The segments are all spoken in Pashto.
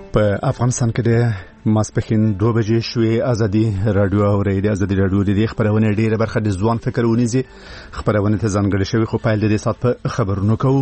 په افغانستان کې د ماسپښین 2 بجې شوې ازادي رادیو او ریډیو ازادي رادیو د خبرونه ډیره برخه د ځوان فکر ونیسي خبرونه ته ځانګړي شوی خو پایل د سات په خبرونو کوو.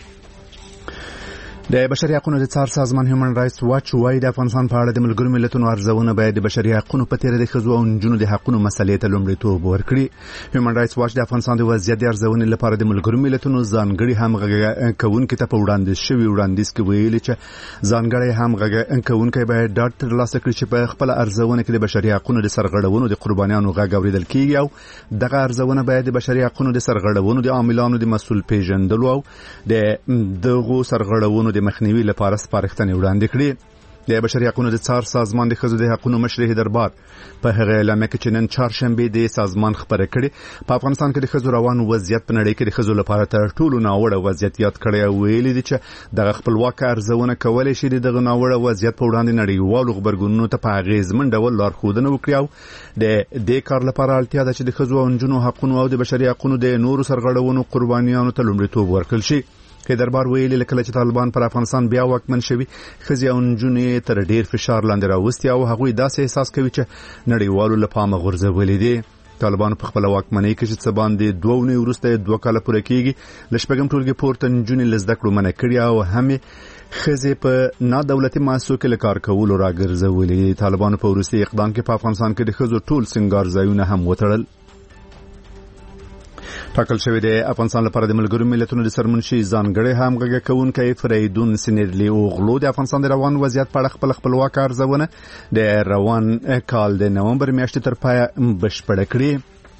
د بشري حقوقو د څار سازمان هیومن رائټس واچ وايي د افغانستان په اړه د ملګرو ملتونو ارزونه باید د بشري حقوقو په تیر د ښځو او نجونو د حقوقو مسلې ته لومړیتوب ورکړي. هیومن رائټس واچ د افغانستان د وضعیت د ارزونې لپاره د ملګرو ملتونو ځانګړي همغږي کوونکي ته په وړاندیز شوی وړاندیز کې ویلي چې ځانګړي همغږي کوونکي باید ډاټ ترلاسه کړي چې په خپل ارزونه کې د بشري حقوقو د سرغړونو د قربانیانو غږ اوریدل کیږي او دغه ارزونه باید د بشري حقوقو د سرغړونو د عاملانو د مسؤل پیژندلو او دغه سرغړونو د مخنیوي لپاره سپارښتنې وړاندې کړې. د بشري حقوقو د څار سازمان د ښځو د حقوقو مشري دربار په هغه اعلامیه کې چې نن چهارشنبه د سازمان خبره کړې په افغانستان کې د ښځو روان وضعیت په نړۍ کې د ښځو لپاره تر ټولو ناوړه وضعیت یاد کړی او ویلي دي چې دغه خپلواک ارزونه کولای شي دغه ناوړه وضعیت په وړاندې نړیوالو خبرګونونو ته په اغیزمن ډول لارښودنه وکړي او د دې کار لپاره اړتیا ده چې د ښځو او نجونو حقوقو او د بشري حقوقو د نورو سرغړونو قربانیانو ته لومړیتوب ورکړل شي. کې دربار ویلي لکه چې طالبان پر افغانستان بیا واکمن شوي ښځې او نجونې تر ډیر فشار لاندې راوستي او هغوی داسې احساس کوي چې نړیوالو له پامه غورځولي دي. طالبان په خپل واکمنۍ کې چې څه باندې 2 ونې وروسته 2 کاله پوره کیږي له شپږم ټولګي پورته نجونې له زده کړو منع کړي او هم ښځې په نادولتي مؤسسو کې له کار کولو راګرځولي. طالبان په وروستي اقدام کې په افغانستان کې د ښځو ټول سنگار ځایونه هم وتړل. ټاکل شوی د افغانستان لپاره د ملګرو ملتونو د سرمنشي ځانګړي همغږي کوونکی فریدون سینرلی اوغلو د افغانستان د روان وضعیت په اړه خپلواک ارزونه د روان کال د نومبر میاشتې تر پایه بشپړه کړې.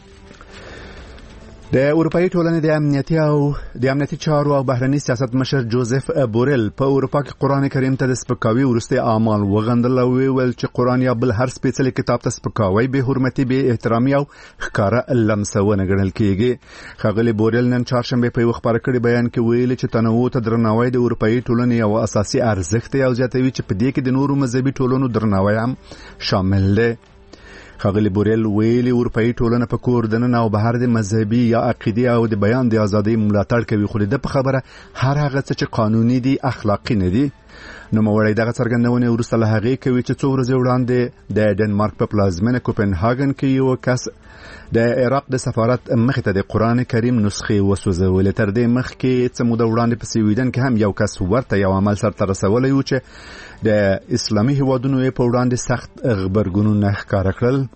د اروپאי ټولنې د امنیتي چارو او بهرني سیاست مشر جوزف بورل په اروپا کې قران کریم ته د سپکاوي ورسته اعمال وغندل او ویل چې قران یا بل هر سپیڅلي کتاب ته سپکاوي به حرمتي به احترامي او ښکارا لمسونه ګڼل کیږي. ښاغلي بورل نن چهارشنبه په خبر کړي بیان کې ویل چې تنوع ته درناوی د اروپאי ټولنې یو اساسي ارزښت دی او ځاتوي چې په دې کې د نورو مذهبي ټولنو درناوی هم شامل دی. ښاغلي بورل ویلي اروپאי ټولنه په کور دننه او بهر د مذهبي یا عقیدي او د بیان د ازادۍ ملاتړ کوي خو د خبره هر هغه څه چې قانوني دي اخلاقی نه دي. نو موړی دغه څرګندونه ورسته له هغه کوي چې 2 ورځې وړاندې د ډنمارک په پلازمینه کوپنهاګن کې یو کس د عراق د سفارت مخ ته د قران کریم نسخه وسوځولې. تر دې مخ کې څه موده وړاندې په سویډن کې هم یو کس ورته یو عمل سرته رسولی و چې د اسلامي هیوادونو په وړاندې سخت غبرګونونه ښکاره کړل.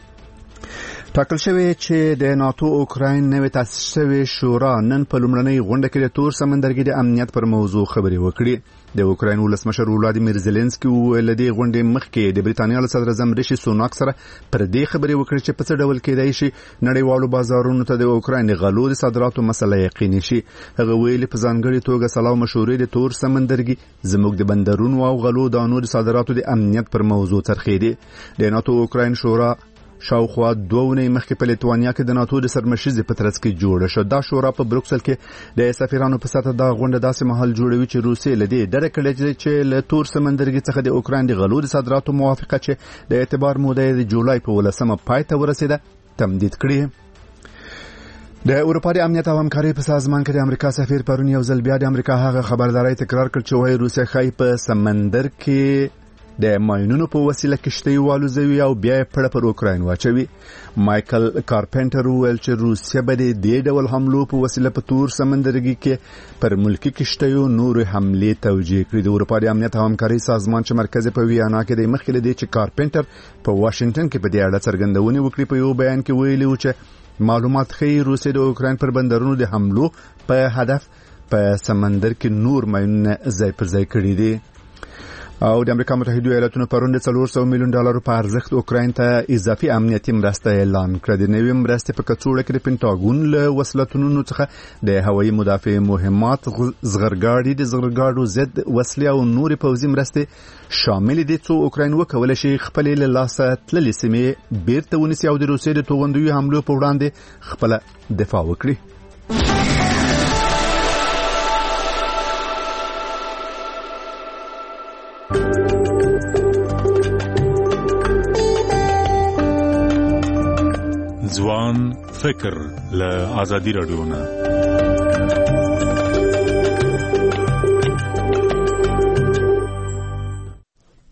ټاکل شوی چې د ناتو اوکراین نوې تاسیس شوی شورا نن په لومړنۍ غونډه کې د تور سمندرګي د امنیت پر موضوع خبرې وکړي. د اوکراین ولسمشر ولادیمیر زيلنسکي ویل د غونډې مخکې د بریتانیا له صدر اعظم ریشي سوناک سره پر دې خبرې وکړي چې په څه ډول کېدای شي نړیوالو بازارونو ته د اوکراین غلو د صادراتو مسله یقیني شي. هغه ویلي په ځانګړي توګه سلاو مشورې د تور سمندرګي زموږ د بندرونو او غلو د نورو صادراتو د امنیت پر موضوع ترخیدي. د ناتو اوکراین شورا شاوخوا 2 ونې مخکې په لیتوانیا کې د ناتو د سرمشيزې په ترڅ کې جوړه شو. دا شورا په بروکسل کې د سفیرانو په سطح دا غونډه داسې محل جوړوي چې روسیې لدی ډېر کړي چې له تور سمندرګي څخه د اوکراین د غلو د صادراتو موافقه چې د اعتبار موده د جولای په 18 پای ته ورسیده تمدید کړي. د اروپا د امنیت او همکارۍ په سازمان کې د امریکا سفیر پرون یو ځل بیا د امریکا هغه خبرداري تکرار کړ چې وايي روسیه خای په سمندر کې د ماینونو په وسیله کشتۍ والوزوي او بیا پړه پر اوکراین واچوي. مایکل کارپنټر ویل چې روسیه به د دې ډول حملو په وسیله په تور سمندرګي کې پر ملکی کشتیو نور حمله توجیه کړې. د اروپا د امنیت او همکارۍ سازمان چې مرکز په ویانا کې د مخکې لدی چې کارپنټر په واشنگټن کې په دې اړه څرګندونه وکړي په یو بیان کې ویلي و چې معلومات ښیي روسیه د اوکراین پر بندرونو د حملو په هدف په سمندر کې نور ماینونه ځای پر ځای کړي دي. او د امریکا متحده ایالاتونو پرون د $400 میلیون په ارزښت اوکراین ته اضافي امنیتي مرسته اعلان کړه. د نوې مرستې په کڅوړه کې د پینټاګون له وسلتونو څخه د هوایي مدافع مهمات زغرګاړي د زغرګاړو ضد وسلې او نورې پوځي مرستې شامل دي چې اوکراین وکولای شي خپل له لاسه تللې سیمې بیرته ونیسي او د روسیې د توغندوی حملو په وړاندې خپل دفاع وکړي. ځوان فکر له ازادي رادیو نه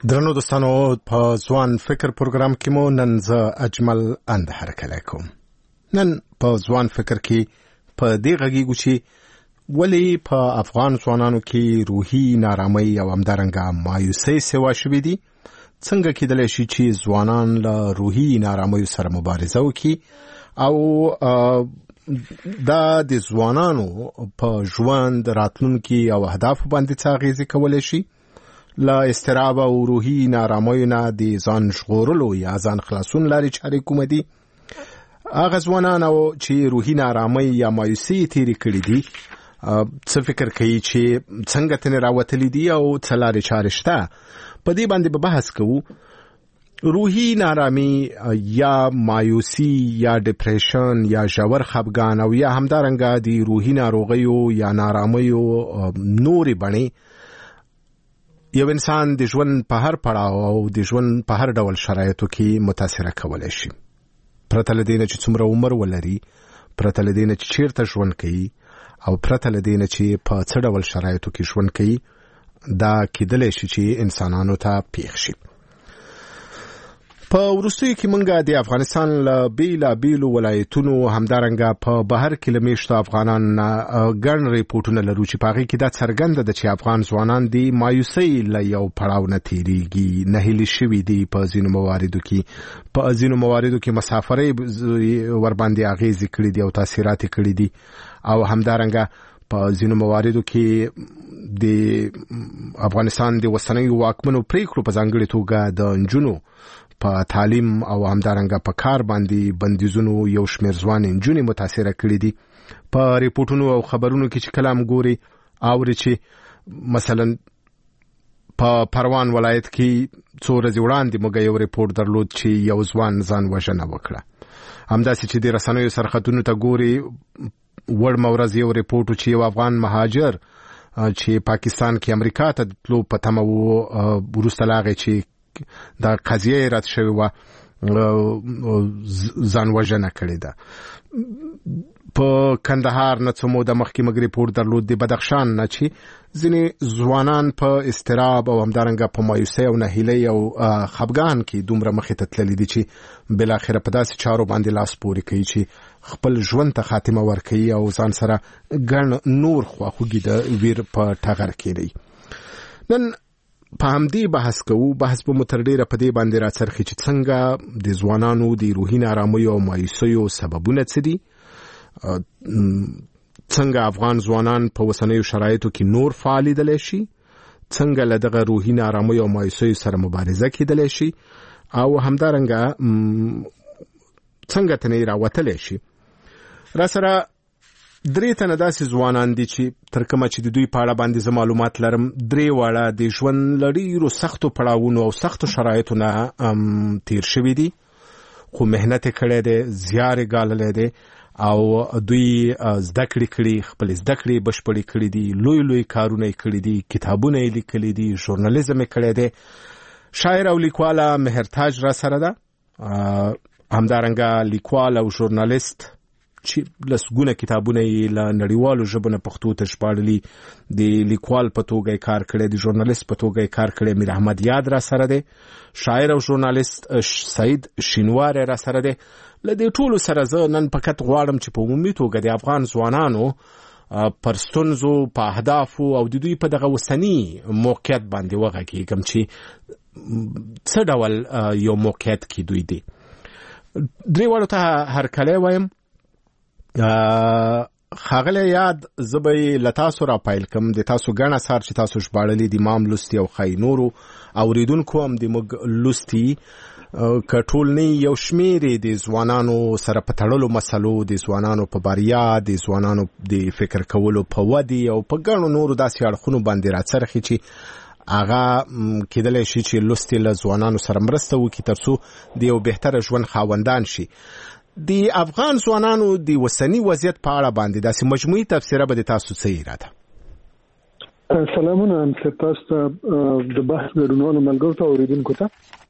درنو دوستانو په ځوان فکر پروګرام کې مو نن زه اجمل اند هرکلی کوم. نن په ځوان فکر کې په دې غږیږو چې ولې په افغان ځوانانو کې روحي نارامۍ او همدارنګه مایوسۍ سوا شوې دي، څنګه کېدلی شي چې ځوانان له روحي نارامۍ سره مبارزه وکړي او دا د ځوانانو په ژوند راتلونکي او اهدافو باندې څه اغېزې کولی شي. له اضطراب او روحي نارامۍ نه د ځان ژغورلو یا ځان خلاصون لارې چارې کومې دي؟ هغه ځوانان چې روحي نارامۍ یا مایوسۍ تېرې کړي دي څه فکر کوي چې څنګه ترې راوتلي دي او څه لارې چارې شته؟ په دې باندې به بحث کوو. روحي نارامي یا مایوسي یا ډیپریشن یا ژور خفګان او یا همدارنګه د روحي ناروغیو یا نارامیو نورې بڼې یو انسان د ژوند په هر پړاو او د ژوند په هر ډول شرایطو کې متاثره کولی شي، پرته له دې نه چې څومره عمر ولري، پرته له دې نه چې چیرته ژوند کوي او پرته له دې نه چې په څه ډول شرایطو کې ژوند کوي. دا کېدلی شي چې انسانانو ته پیښ شي. په وروستیو کې موږ د افغانستان له بیلابیلو ولایتونو همدارنګه په بهر کې له میشتو افغانان ګڼ ریپورټونه لرو چې په هغې کې دا څرګنده ده چې افغان ځوانان د مایوسۍ له یو پړاو نه تېرېږي، نهیلي شوي دي. په ځینو مواردو کې مسافرۍ ورباندې اغېزې کړي دي او تاثیرات یې کړي دي او همدارنګه په ځینو مواردو کې د افغانستان د اوسنیو واکمنو پریکړو په ځانګړې توګه د نجونو په تعلیم او همدارنګه په کار باندې بندیزونو یو شمېر ځوان نجونې متاثره کړي دي. په ریپورټونو او خبرونو کې چې کلام ګوري اوري چې مثلا په پروان ولایت کې څو ورځې وړاندې موږ یو ریپورټ درلود چې یو ځوان ځان وژنه وکړه. همداسې چې د رسنیو سرخطونو ته ګوري وړمه ورځ یو ریپورټ چې یو افغان مهاجر چې پاکستان کې امریکا ته تلو په تمه و، وروسته له هغې چې دا قضیه رد شوې وه ځان وژنه کړې ده. په کندهار نه څه موده مخکې موږ ریپورټ درلود د بدخشان نه چې ځینې ځوانان په اضطراب او همدارنګه په مایوسۍ او نهیلۍ او خفګان کې دومره مخې ته تللي دي چې بالاخره په داسې چارو باندې لاس پورې کوي چې خپل ژوند ته خاتمه ورکوي او ځان سره ګڼ نور خواخوږي د ویر په ټغر کېږي. نن په همدې بحث کوو. بحث به مو تر ډېره په دې باندې راڅرخي چې څنګه د ځوانانو د روحي نارامیو او مایوسیو سببونه څه دي، څنګه افغان ځوانان په اوسنیو شرایطو کې نور فعالیدلی شي، څنګه له دغه روحي نارامیو او مایوسیو سره مبارزه کېدلی شي او همدارنګه څنګه ترې راوتلی شي. را سره 3 تنه داسې ځوانان دي چې تر کومه چې د دوی په اړه باندې زه معلومات لرم 3 واړه د ژوند له ډېرو سختو پړاوونو او سختو شرایطو نه تیر شوي دي، خو محنت یې کړی دی، زیار یې ګاللی دی او دوی زده کړې کړي، خپل زده کړې بشپړې کړي دي، لوی لوی کارونه یې کړي دي، کتابونه یې لیکلي دي، ژورنالیزم یې کړی دی. شاعر او لیکواله مهرتاج را سره ده، همدارنګه لیکوال او ژورنالیست چې لسګونه کتابونه یې له نړیوالو ژبو نه پښتو ته ژباړلي، د لیکوال په توګه یې کار کړی، د ژورنالیست په توګه یې کار کړی. میر احمد یاد را سره دی، شاعر او ژورنالیست سعید شینوار را سره دی. له دې ټولو سره زه نن فقط غواړم چې په عمومي توګه د افغان ځوانانو پر ستونزو، په اهدافو او د دوی په دغه اوسني موقعیت باندې وغږېږم چې څه ډول یو موقعیت کې دوی دي. 3 واړو ته هرکلی وایم. ښاغلی یاد، زه به یې له تاسو را پیل کړم. د تاسو ګڼ اثار چې تاسو ژباړلي دي ما هم لوستي او ښایي نورو اورېدونکو هم د موږ لوستي. که ټول نه یو شمېر د ځوانانو سره په تړلو مسلو، د ځوانانو په بریا، د ځوانانو د فکر کولو په ودې او په ګڼو نورو داسې اړخونو باندې راڅرخي چې هغه کېدلی شي چې لوستي له ځوانانو سره مرسته وکړي تر څو د یو بهتره ژوند خاوندان شي. د افغان ځوانانو د اوسني وضعیت په اړه باندې داسې مجموعي تبصره به د تاسو څه اراده؟ سلامونه تاسو ته د بحث ګډونوالو ملګرو ته اوریدونکو ته.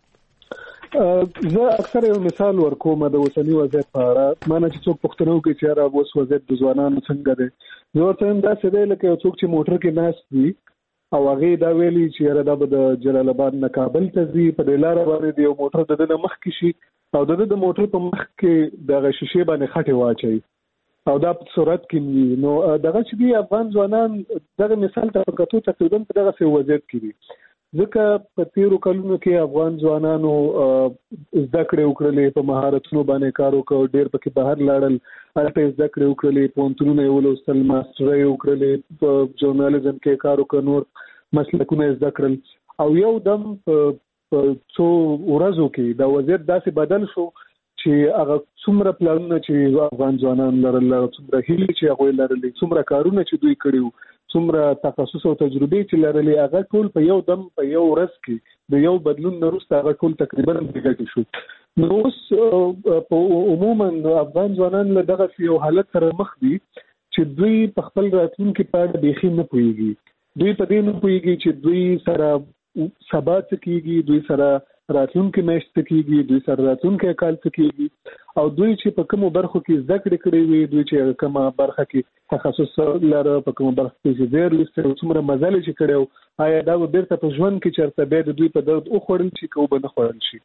زه اکثر یو مثال ورکوم د اوسني وضعیت په اړه. مانه چې څوک پوښتنه وکړي چې اوس وضعیت د ځوانانو څنګه دی، زه ورته وایم داسې دی لکه یو څوک چې موټر کې ناست وي او هغه دا ویلي چې دا به د جلال آباد نه کابل ته ځي په دې لار باندې د یو موټر د دنه مخ کې شي او د موټر په مخ کې د شیشې باندې خټه واچي او دا په صورت کې نو دغه چې دی افغان ځوانان دغه مثال ته پکاتو تقریبا په دغه څه وضعیت کې دي ځکه په تیرو کلونو کې افغان ځوانانو زده کړې وکړلې په مهارتونو باندې کار وکړ ډېر پکې بهر لاړل هلته زده کړې وکړلې پوهنتونونه یې ولوستل ماسټرۍ وکړلې په ژورنالیزم کې کار وکړ نور مسلکونه زده کړل او یو دم په څو ورځو کې دا وضعیت داسې بدل شو چې هغه څومره پلانونه چې افغان ځوانان لرل څومره هیلې چې هغوی لرلې څومره کارونه چې دوی کړي څومره تخصص او تجربه چې لرلې هغه ټول په یو دم په یو ورځ کې د یو بدلون وروسته هغه ټول تقریبا بېګټې شو نو اوس په عموما افغان ځوانان له دغه یو حالت سره مخ دي چې دوی په خپل راتلونکي په اړه بیخي نه پوهېږي دوی په دې نه پوهېږي چې دوی سره سبا څه کېږي دوی سره راتلونکي میاشت څه کېږي دوی سره راتلونکي کال څه کېږي او دوی چې په کومو برخو کې زده کړې کړې وي دوی چې کومه برخه کې تخصص لري په کومه برخه کې ډېر لسته څومره مزل چې کړو آیا دا به بیرته په ژوند کې چرته به د دوی په درد او خورل شي کو به نه خورل شي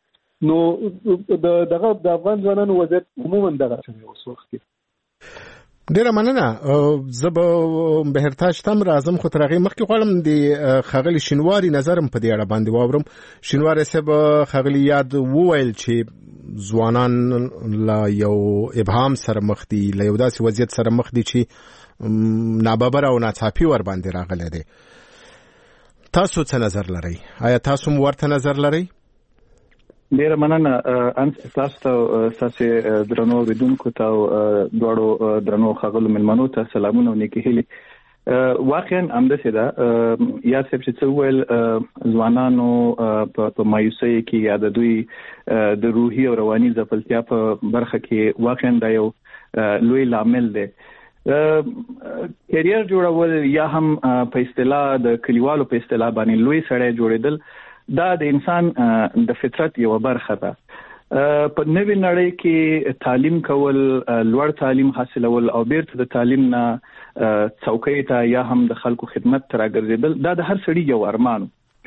نو دغه د افغان ځوانانو وضعیت عموما دغه څه اوس وخت کې ډیره مننه زه به بهرتاج تم راځم خو تر هغې مخکې غواړم د ښاغلي شینواري نظر هم په دې اړه باندې واورم شینواري صاحب ښاغلي یاد وویل چې ځوانان له یو ابهام سره مخ دي له یو داسې وضعیت سره مخ دي چې ناببره او ناڅاپي ور باندې راغلی دی تاسو څه نظر لرئ آیا تاسو هم ورته نظر لرئ ډیره مننه ان تاسو ته درنو اوریدونکو ته دواړو درنو ښاغلو مېلمنو ته سلامونه او نیکې هیلې واقعا همداسې ده یا صاحب چې څه وویل ځوانانو په مایوسۍ کې یا د دوی د روحي او رواني ځپلتیا په برخه کې واقعا دا یو لوی لامل دی کیریر جوړول یا هم په اصطلاح د کلیوالو په اصطلاح باندې لوی سړی جوړېدل دا د انسان د فطرت یو برخه ده په نوې نړۍ کې تعلیم کول لوړ تعلیم حاصلول او بیرته د تعلیم نه څوکۍ ته یا هم د خلکو خدمت ته راګرځېدل دا د هر سړي یو ارمان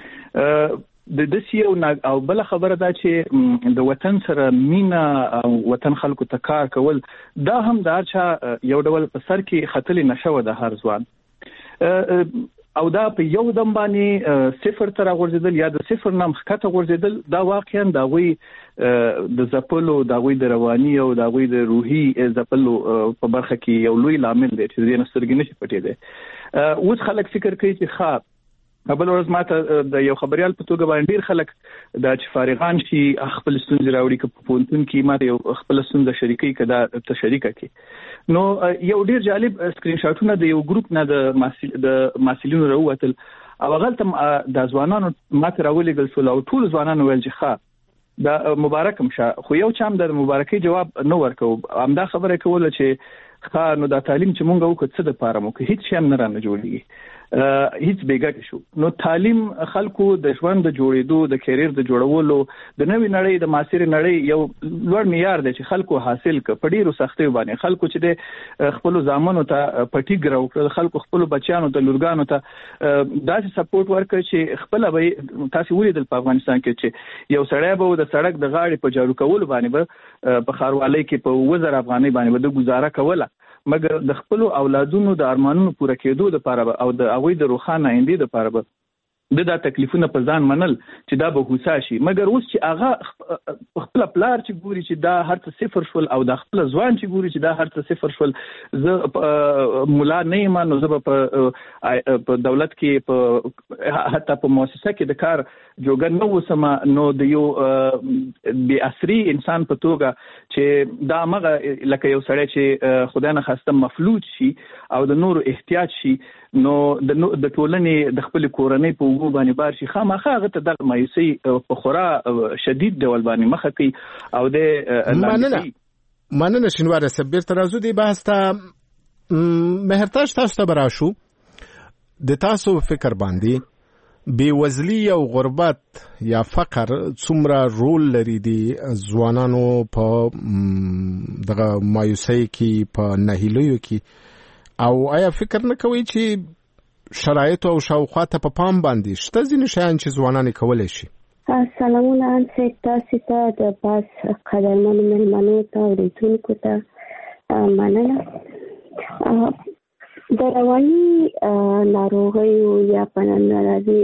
د دې یو او بل خبره ده چې د وطن سره مینا او وطن خلکو ته کار کول دا هم د هر چا یو ډول په سر کې خطلې نشو د هر ځوان او دا په یو دم باندې صفر تر غورځیدل یا د صفر نام ښکته غورځیدل دا واقعا دا غوي د زپلو دا غوي د رواني او دا غوي د روحي زپلو په برخه کې یو لوی لامل دی چې د نسترګې نشي پټې دی اوس خلک فکر کوي چې ښه قبل ورځ ماته د یو خبريال په توګه باندې ډیر خلک دا چې فارغان شي خپل ستونزې راوړي که په پونتون کې ماته یو خپل ستونزه شریکي کدا ته شریکه کی نو یو ډیر جالب سکرین شاټونه د یو ګروپ نه د ماسلینو راووتل او غلطه د ځوانانو ماته راولېګل شو او ټول ځوانانو ویل چې ښه دا مبارکم شه خو یو چام د مبارکي جواب نه ورکو همدا خبره کوله چې ښه نو دا تعلیم چې مونږ وکړو څه د پاره مو کې هیڅ شی نه رانه جوړیږي هیڅ بیګټ شو نو تعلیم خلکو د ژوند د جوړېدو د کیریر د جوړولو د نوې نړۍ د معاصر نړۍ یو لوړ معیار دی چې خلکو حاصل ک په ډیرو سختۍ باندې خلکو چې د خپل ځامنو ته پټی ګراو خلکو خپل بچیانو ته لورګانو ته داسې سپورټ ورکړي چې خپل به تاسو ولیدل په افغانستان کې چې یو سړی به د سړک د غاړې په جارو کول باندې به په خاروالۍ کې په 1000 افغانۍ باندې به د گزاره کوله مګر د خپل اولادونو د ارمانونو پوره کېدو لپاره او د اوی د روخانه آینده لپاره د تکلیفونو په ځان منل چې دا به هوسا شي مګر اوس چې هغه خپل پلار چې ګوري چې دا هر څه صفر شول او د خپل ځوان چې ګوري چې دا هر څه صفر شول زه مولا نه یم نو زه په دولت کې په حتی په مؤسسه کې د کار جوګن نو وسم نو د یو بي اثري انسان په توګه چې دا مغه لکه یو سړی چې خدای نه خاصه مفلوج شي او د نور احتیاج شي نو د ټولنې د خپل کورنۍ په وګو باندې بار شي خامخا هغه ته د مایوسي په خورا شدید ډول باندې مخ کوي او د مننه شینواره صبر ترازو دی بحث ته مهرتاج تاسو ته براشو د تاسو فکر باندې بیوزلی او غربت یا فقر څومره رول لري دی ځوانانو په دغه مایوسۍ کې په نهیلیو کې او آیا فکر نه کوي چې شرایط او شاوخوا ته په پام باندې شته ځینې شیان چې ځوانان کولی شي؟ سلامونه انسیت تاسو ته د پاس قدرمنو مهمانو ته اوریدونکو ته مننه. د رواني ناروغیو یا په ناروغي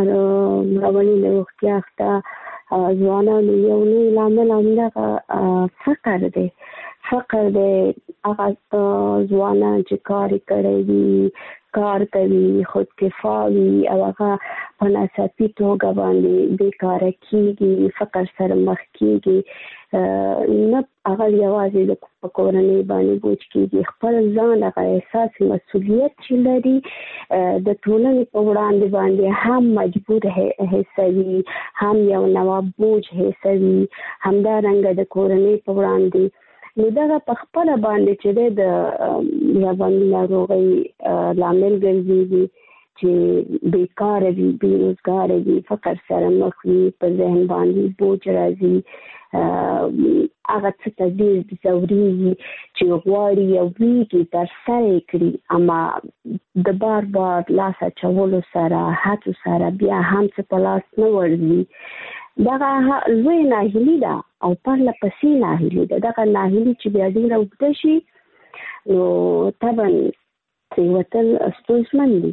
روغتیا ته ځوانانو یو لوی لامل همدغه فقر دی. هغه ځوانان چې کار کوي کار کوي خودکفا وي او هغه په ناڅاپي توګه باندې بیکاره کېږي، فقر سره مخ کېږي، نه هغه یوازې د کورنۍ باندې بوج کېږي، خپل ځان هغه احساس مسؤلیت چې لري د ټولنې په وړاندې باندې هم مجبور حسوي، هم یو نوع بوج حسوي، همدارنګه د کورنۍ په وړاندې. نو دغه په خپله باندې چې د رواني ناروغۍ لامل ګرځېږي چې بیکاره وي، بېروزګاره وي، فقر سره مخ وي، په ذهن باندې بوج راځي، هغه څه ته ډېر ځورېږي چې غواړي یو ویږي ترسره یې کړي، اما د بار بار لاس اچولو سره هڅو سره بیا هم څه په لاس نه ورځي. دغه لوی ناهیلي ده او پرله پسې ناهیلي ده. دغه ناهیلي چې بیا ډېره اوږده شي نو طبعا ترې وتل ستونزمن دي.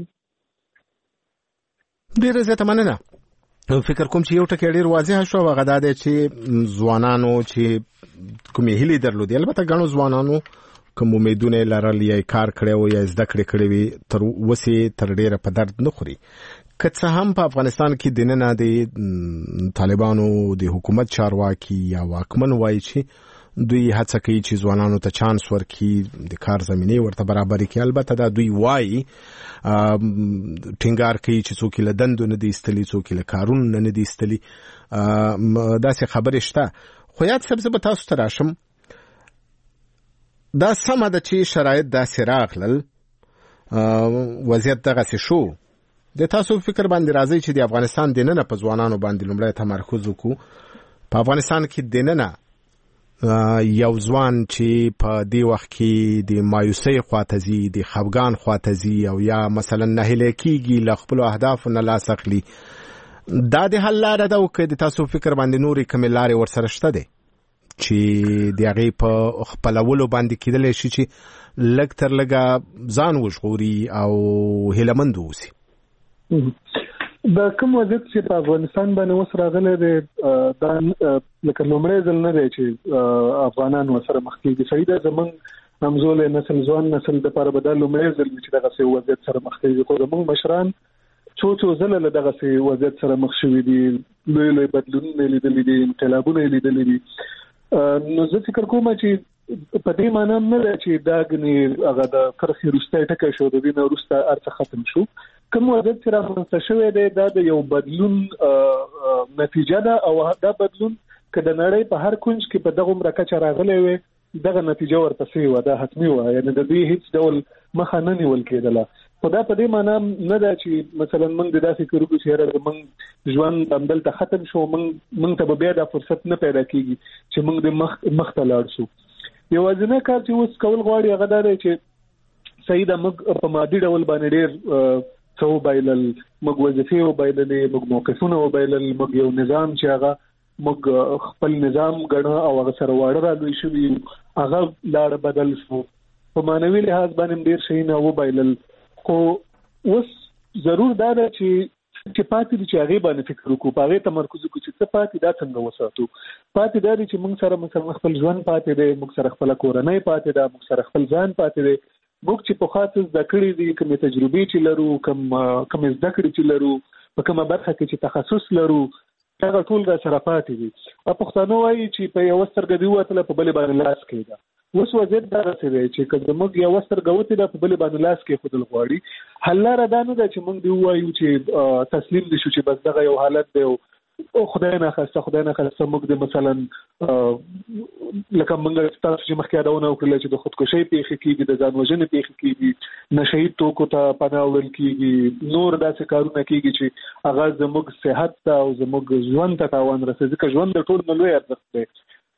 ډېره زیاته مننه. فکر کوم چې یو ټکی ډېر واضح شو، هغه دا دی چې ځوانانو چې کومې هیلې درلودې، البته ګڼو ځوانانو کوم امیدونه یې لرل یا کار کړی و یا زده کړې کړې وي، تر اوسې تر ډېره په درد نه خوري. که څه هم په افغانستان کې دننه د طالبانو د حکومت چارواکي یا واکمن وایي چې دوی هڅه کوي چې ځوانانو ته چانس ورکړي، د کار زمینې ورته برابرې کړي. البته دا دوی وایي ټینګار کوي چې څوک له دندو نه دي ایستلي، څوک له کارونو نه دي ایستلي، داسې خبرې شته. خو یاد صاحب زه به تاسو ته راشم، دا سمه ده چې شرایط داسې راغلل، وضعیت دغسې شو. د تاسو فکر باندې راځي چې د افغانستان دننه په ځوانانو باندې لومړی تمرکز وکړو. په افغانستان کې دننه یو ځوان چې په دې وخت کې د مایوسۍ خواته ځي، د خفګان خواته ځي او یا مثلا ناهیلی کېږي، له خپلو اهدافو نه لاس اخلي، دا د حل لاره ده؟ او که د تاسو فکر باندې نورې کومې لارې ورسره شته دی چې د هغې په خپلولو باندې کېدلی شي چې لږ تر لږه ځان وژغوري او هیلهمند واوسي؟ د کوم وضعیت چې په افغانستان باندې اوس راغلی دی، دا لکه لومړی ځل نه دی چې افغانان ورسره مخ کېږي. صحیح ده، زموږ همزولی نسل، ځوان نسل دپاره به دا لومړی ځل وي چې دغسې وضعیت سره مخ کېږي. خو زموږ مشران څو ځله له دغسې وضعیت سره مخ شوي دي، لوی لوی بدلونونه یې لیدلي دي، انقلابونه یې لیدلي دي. نو زه فکر کوم چې په دې معنی نه ده چې دا ګنې هغه د کرښې وروستی ټکی شو، د دې نه وروسته هر څه ختم شو. کوم وضعیت چې رامنځته شوی دی دا د یو بدلون نتیجه ده، او دا بدلون که د نړۍ په هر کونج کې په دغه عمره کچه راغلی وي، دغه نتیجه ورپسې وه، دا حتمي وه، یعنې د دې هیڅ ډول مخه نه نیول کېدله. خو دا په دې معنی نه ده چې مثلا موږ د داسې فکر وکړو چې یاره زموږ ژوند همدلته ختم شو، موږ ته به بیا دا فرصت نه پیدا کېږي چې موږ د مخ ته لاړ شو. یوازینی کار چې اوس کول غواړي هغه دا دی چې صحیح ده، موږ په مادي ډول باندې ډېر څه وبایلل، موږ وظیفې وبایللې، موږ موقفونه وبایلل، موږ یو نظام چې هغه موږ خپل نظام ګڼه او هغه سره واړه رالوی شوي، هغه لاړه بدل شو. په معنوي لحاظ باندې ډېر شیونه وبایلل. خو اوس ضرور دا ده چې پاتې دي چې هغې باندې فکر وکړو، په هغې تمرکز وکړو چې څه پاتې دا څنګه وساتو. پاتې دا دي چې موږ سره مثلا خپل ژوند پاتې دی، موږ سره خپله کورنۍ پاتې ده، موږ سره خپل ځان پاتې دی، موږ چې پخوا څه زده کړي دي، کومې تجربې چې لرو، کومې زده کړې چې لرو، په کومه برخه کې چې تخصص لرو، هغه ټول را سره پاتې دي. پښتانه وایي چې په یوه سترګه دې ووتله په بلې باندې لاس کېږده. اوس وضعیت دغسې دی چې که زموږ یوه سترګه وتې ده په بلې باندې لاس کېښودل غواړي. حل لاره دا نه ده چې موږ دې ووایو چې تسلیم دي شو چې بس دغه یو حالت دی او خدای ناخواسته موږ د مثلا لکه موږ تاسو چې مخکې یادونه وکړله چې د خودکشۍ پیښې کېږي، د ځان وژنې پیښې کېږي، نشهیي توکو ته پناه وړل کېږي، نور داسې کارونه کېږي چې هغه زموږ صحت ته او زموږ ژوند ته تاوان رسوي، ځکه ژوند د ټولو نه لوی ارزښت دی.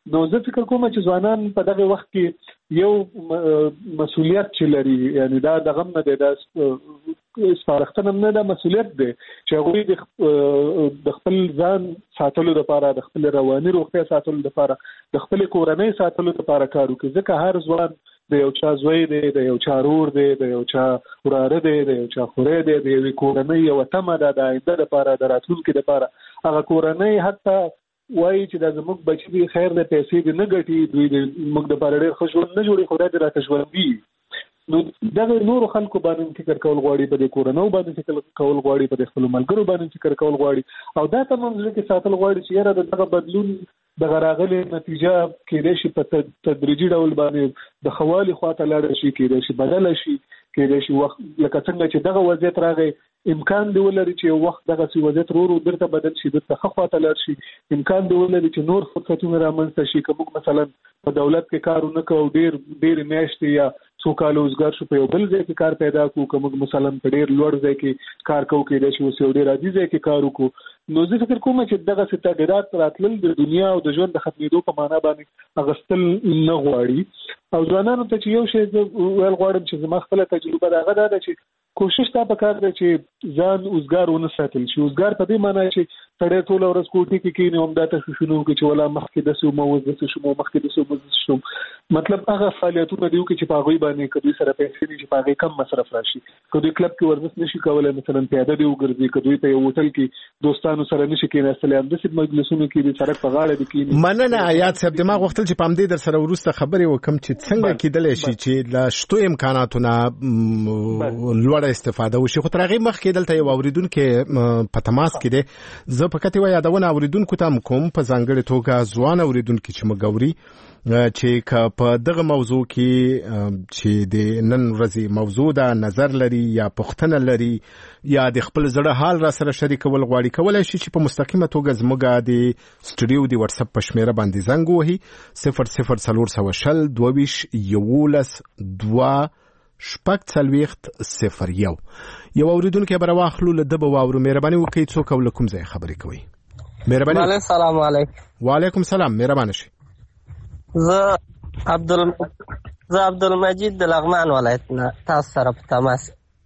نو زه فکر کوم چې ځوانان په دغه وخت کې یو مسؤلیت چې لري، یعنی دا دغه نه دی، دا سپارښتنه نه ده، مسؤلیت دی چې هغوی د خپل ځان ساتلو لپاره، د خپل رواني روغتیا ساتلو لپاره، د خپل کورنۍ ساتلو لپاره کار وکړي. ځکه هر ځوان د یو چا زوی دی، د یو چا رور دی، د یو چا وراره دی، د یو چا خوری دی، د یوې کورنۍ یوه تمه ده د آینده لپاره، د راتلونکي لپاره. هغه کورنۍ حتی وایي چې دا زموږ بچي دي، خیر د پیسې دې نه ګټي، دوی موږ دپاره ډېر ښه ژوند نه جوړي، خدای دې راته ژوندي. نو دغه نورو خلکو باندې فکر کول غواړي، په دې کورنۍ باندې فکر کول غواړي، په دې خپلو ملګرو باندې فکر کول غواړي، او دا تمام زړه کې ساتل غواړي چې یاره دغه بدلون دغه راغلې نتیجه کېدای شي په تدریجي ډول باندې د ښه والي خواته لاړه شي، کېدای شي بدله شي، کېدای شي وخت لکه څنګه چې دغه وضعیت راغی امکان دی ولري چې یو وخت دغه سی وضعیت ورو بیرته بدل شي، د ښه خواته لاړ شي. امکان دی ولري چې نور فرصتونه رامنځته شي. که موږ مثلا په دولت کې کار ونه کوو، ډېرې میاشتې یا څو کاله اوزګار شو، په یو بل ځای کې کار پیدا کړو، که موږ مثلا په ډېر لوړ ځای کې کار کوو، کېدای شي اوس یو ډېر عادي ځای کې کار وکړو. نو زه فکر کوم چې دغسې تغیرات راتلل د دنیا او د ژوند د ختمېدو په معنا باندې اغوستل نه غواړي. او ځوانانو ته چې یو شی زه ویل غواړم چې زما خپله تجربه د هغه دا ده چې کوشش تا پکار دی چې ځان اوزګار ونه ساتل شي. اوزګار په دې معنا چې سړی ټوله ورځ کوټې کې کښېني، همدا تشویشونه وکړي چې ولا مخکې داسې وم اوس داسې شوم، مخکې داسې وم داسې شوم. مطلب هغه فعالیتونه دي وکړي چې په هغوی باندې که دوی سره پیسې دي چې په هغې کم مصرف راشي. که دوی کلب کې ورزش نشي کولی، مثلا پیاده دې وګرځي، که دوی په یو هوټل کې دوستانو سره نشي کېناستلی، همداسې مجلسونو کې د سړک په غاړه دې کښېني. مننه ایاد صاحب. دماغ غوښتل چې په همدې در سره وروسته خبرې وکړم چې څنګه کېدلی شي چې له شتو امکاناتو نه لوړه استفاده وشي. خو تر هغې مخکې دلته یو اورېدونکی په تماس کې دی. زه فقط یوه یادونه اورېدونکو ته هم کوم، په ځانګړې توګه ځوان اورېدونکي چې موږ اوري، چې که په دغه موضوع کې چې د نن ورځې موضوع ده نظر لري یا پوښتنه لري یا د خپل زړه حال را سره شریکول غواړي، کولی شي چې په مستقیمه توګه زموږ د سټوډیو د واتساپ په شمیره باندې زنګ ووهي 0040112402 یو اورېدونکی به راواخلو، له ده به واورو. مهرباني وکړئ څوک او له کوم ځای خبرې کوئ؟ مهرباني. السلام علیکم. وعلیکم السلام. مهربانه شئ. زه عبدالمجید د لغمان ولایت نه تاسو سره په تماس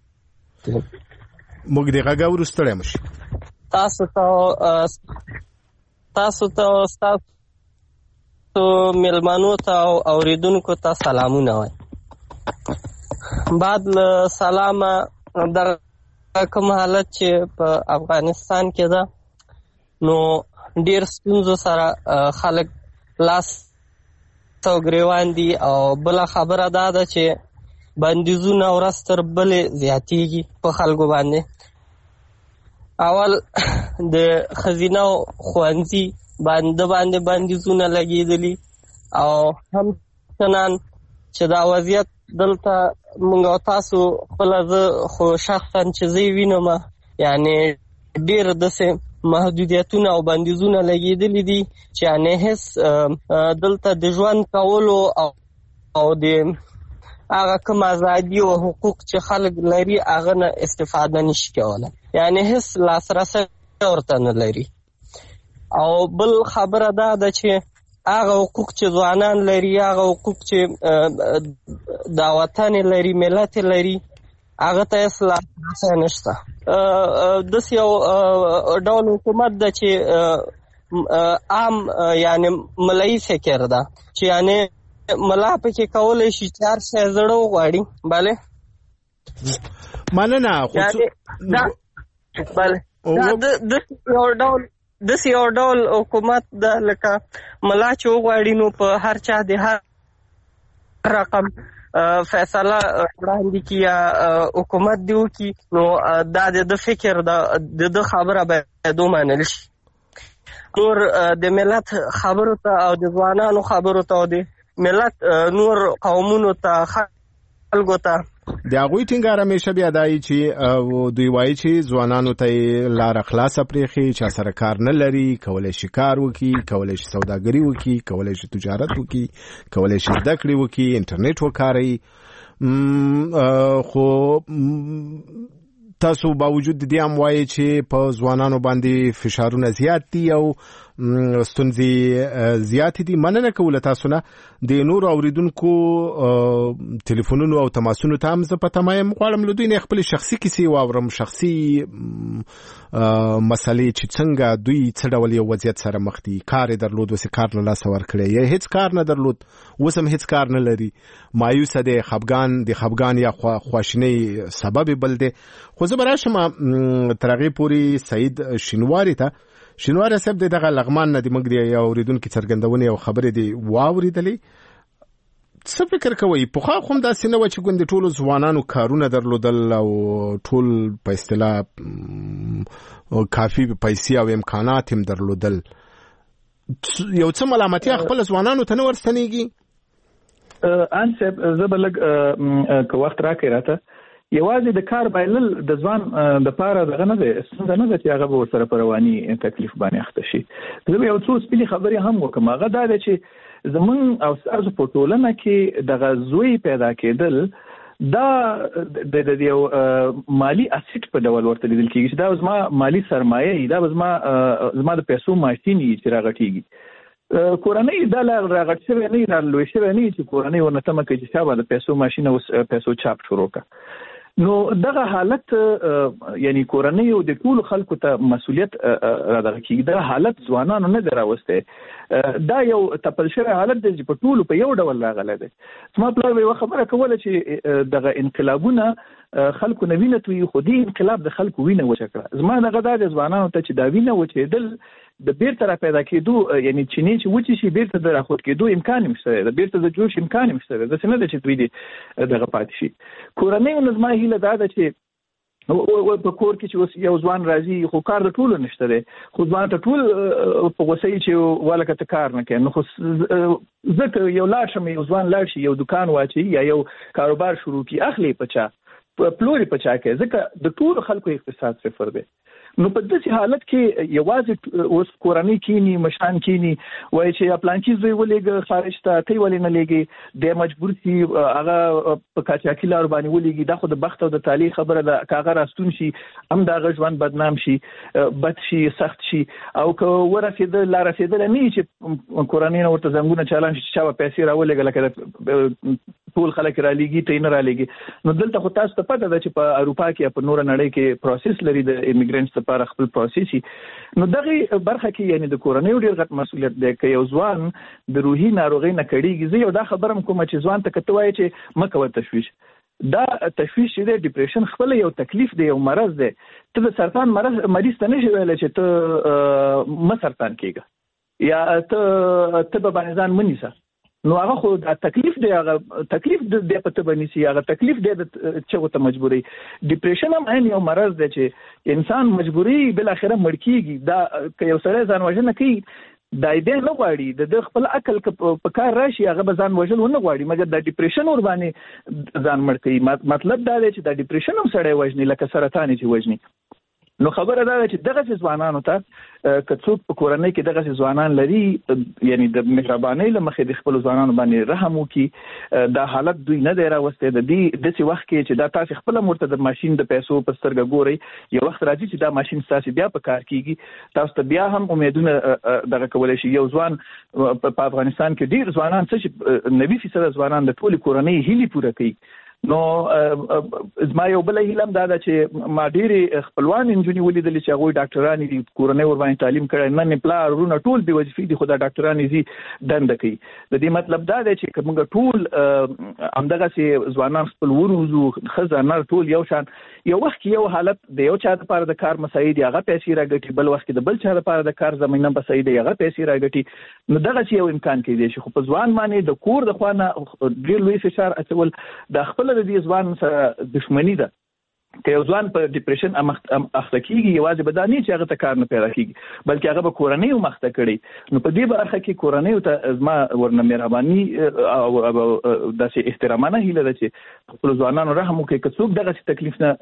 موږ د غږ اورو، ستړی مه شئ. تاسو ته مېلمنو ته او اورېدونکو ته سلامونه وایي. بعد له سلامه دغه کوم حالت چې په افغانستان کې ده، نو ډېر ستونزو سره خلک لاس او ګریوان دي. او بله خبره دا ده چې بندیزونه ورځ تر بلې زیاتېږي په خلکو باندې. اول د ښځینه ښوونځي باندې بندیزونه لګېدلي، او همچنان چې دا وضعیت دلته موږ او تاسو خپله، زه خو شخصا چې زه یې وینم، یعنې ډېر داسې محدودیتونه او بندیزونه لګېدلي دي چې یعنې هېڅ دلته د ژوند کولو او د هغه کوم ازادي او حقوق چې خلک لري هغه نه استفاده نشي کولی، یعنې هېڅ لاسرسی ورته نه لري. او بل خبره دا ده چې هغه حقوق چې ځوانان لري، هغه حقوق چې دا وطن لري، ملت لري، هغه ته هېڅ لاسرسی نشته. داسې یو ډول حکومت ده چې عام یعنې ملایي فکر ده چې یعنې ملا پکې کولی شي چې هر شی زړه وغواړي. بله مننه. بله داسې یو ډول حکومت ده لکه ملا چې وغواړي نو په هر چا د هر رقم فیصله وړاندې کړي یا حکومت دی وکړي، نو دا د فکر د خبره باید ومنل شي. نور د ملت خبرو ته او د ځوانانو خبرو ته او د ملت نور قومونو ته خلکو ته د هغوی ټینګار همیشه بیا دایي چې دوی وایي چې ځوانانو ته یې لاره خلاصه پرېښي، چا سره کار نه لري، کولی شي کار وکړي، کولی شي سوداګري وکړي، کولی شي تجارت وکړي، کولی شي زده کړې وکړي، انټرنیټ وکاروي. خو تاسو باوجود د دې هم وایي چې په ځوانانو باندې فشارونه زیات دي او ستونزې زیات دي. مننه کوله تاسو نه. د نور اوریدونکو ټلیفونونو او تماسونو ته هم زه په تمه یم. غواړم له دوی نه خپل شخصي کیسې واورم، شخصي مسلې چې څنګه دوی څه ډول یو وضعیت سره مخ دي. کار یې درلود، اوس کار له لاسه ورکړی، یا هیڅ کار نه درلود، اوس هم هیڅ کار نه لري، مایوسه دی، خفګان یا خواشینۍ سبب بل دی. خو زه به راشم تر هغې پورې سعید شینواري ته. شینواري صاحب د دغه لغمان نه د موږ د یو اورېدونکي څرګندونې او خبرې دې واورېدلې. څه فکر کوئ؟ پخوا خو هم داسې نه وه چې ګوندې ټولو ځوانانو کارونه درلودل او ټول په اصطلاح کافي پیسې او امکانات هم درلودل. یو څه ملامتیا خپل ځوانانو ته نه ورستنېږي؟ ان صاحب زه به لږ که وخت راکړې راته، یوازې د کار بایلل د ځوان د پاره دغه نه دی، ستونزه نه ده چې هغه به ورسره په رواني تکلیف باندې اخته شي. زه به یو څو سپینې خبرې هم وکړم. هغه دا ده چې زمونږ او ستاسو په ټولنه کې دغه زوی پیدا کېدل دا د یو مالی اسټ په ډول ورته لیدل کېږي چې دا زما مالی سرمایه، دا زما د پیسو ماشین چې راغټېږي. کورنۍ دا راغټ شوی نه، رالوی شوی نه چې کورنۍ ورنه تمه کوي چې شابه د پیسو ماشین او پیسو چاپ شروع کړه. نو دغه حالت یعنی کورنۍ او د ټول خلکو ته مسؤلیت را دغه کېږي. دا حالت ځوانانو نه دی راوستی، دا یو تپل شوی حالت دی چې په ټولو په یو ډول راغلی دی. زما پلار به یوه خبره کوله چې دغه انقلابونه خلکو نه وینه تویي، خو دې انقلاب د خلکو وینه وچه کړه. زما دغه دا د ځوانانو ته چې دا وینه وچېدل د بیرته را پیدا کېدو، یعنی چینې چې وچې شي بیرته د راخود کېدو امکان هم شته دی، د بیرته د جوش امکان هم شته دی. داسې نه ده چې دوی دې دغه پاتې شي. کورنۍ نه زما هیله دا ده چې په کور کې چې اوس یو ځوان راځي، خو کار د ټولو نشته دی، خو ځوان ته ټول په غوسه یي چې والکه ته کار نه کوې. نو خو ځکه یو لاړ شم، یو ځوان لاړ شي، یو دکان واچوي یا یو کاروبار شروع کړي، اخلي په چا پلوري په چا کې، ځکه د ټولو خلکو اقتصاد صفر دی. نو په داسې حالت کې یوازې اوس کورنۍ کینی، مشران کینی، وایي چې پلانکي زوی ولېږه خارج ته، ته ولې نه لېږې، دی مجبور شي هغه په قاچاقي لارو باندې ولېږي. دا خو د بخت او د طالع خبره ده. که هغه راستون شي هم د هغه ژوند بدنام شي، بد شي، سخت شي. او که ورسېده لا رسېدلی نه وي چې کورنۍ نه ورته زنګونه چالان شي چې چا به پیسې راولېږه، لکه ټول خلک رالېږي ته یې نه رالېږي. نو دلته خو تاسو ته پته ده چې په اروپا کې یا په نوره نړۍ کې پروسس لري د ایمیګرنټس لپاره خپل پروسس. نو دغه برخه کې یعنی د کورنۍ ډېر غټ مسؤلیت دی. که یو ځوان د روحي ناروغۍ نه کړېږي، زه یو دا خبره هم کوم چې ځوان ته که ته وایې چې مه کوه تشویش، دا تشویش چې دی ډیپریشن خپل یو تکلیف دی، یو مرض دی. ته د سرطان مریض ته نشي ویلی چې ته مه سرطان کېږه یا ته به باندې ځان مه نیسه. نو هغه خو دا تکلیف دی، هغه تکلیف دی په ته باندې سي، هغه تکلیف دی چې ته مجبوري. ډیپریشن هم عین یو مرض دی چې انسان مجبوري بل اخره مړ کیږي. دا که یو سړی ځان وژنه کوي، دا دې نه غواړي د خپل عقل په کار راشي، هغه به ځان وژل ونه غواړي، مګر دا ډیپریشن ور باندې ځان مړ کوي. مطلب دا دی چې دا ډیپریشن هم سړی وژني لکه سرطان چې وژني. نو خبره دا ده چې دغه ځوانانو ته که څوک په کورنۍ کې دغه ځوانان لري، یعنی د مهربانۍ له مخې د خپل ځوانانو باندې رحم وکړي. دا حالت دوی نه دی راوستی. د دې داسې وخت کې چې دا تاسې خپله ورته د ماشین د پیسو په سترګه ګورئ، یو وخت راځي چې دا ماشین ستاسې بیا په کار کېږي، تاسو ته بیا هم امیدونه دغه کولی شي. یو ځوان په افغانستان کې ډېر ځوانان څه چې 90% ځوانان د ټولې کورنۍ هیلې پوره کوي. نو زما یو بل هیله هم دا ده چې ما ډېرې خپلوان نجونې ولیدلې چې هغوی ډاکټرانې دي، کورنۍ ورباندې تعلیم کړی، نن یې پلار ورونه ټول بې وظیفې دي، خو دا ډاکټرانې دي دنده کوي. د دې مطلب دا دی چې که موږ ټول همدغسې ځوانان خپل وروزو، ښځه نر ټول یو شان، یو وخت کې یو حالت د یو چا دپاره د کار مساعد هغه پیسې راګټي، بل وخت کې د بل چا دپاره د کار زمینه مساعد هغه پیسې راګټي. نو دغسې یو امکان کېدی شي. خو په ځوان باندې د کور د خوا نه ډېر لوی فشار اچول دا خپل د دې ځوان سره دښمني ده. که یو ځوان په ډیپریشن اخته کېږي، یوازې به دا نه چې هغه ته کار نه پیدا کېږي، بلکې هغه به کورنۍ هم اخته کړي. نو په دې برخه کې کورنۍ ته زما ورنه مهرباني او داسې احترامانه هیله ده چې خپلو ځوانانو رحم وکړي. که څوک دغسې تکلیف نه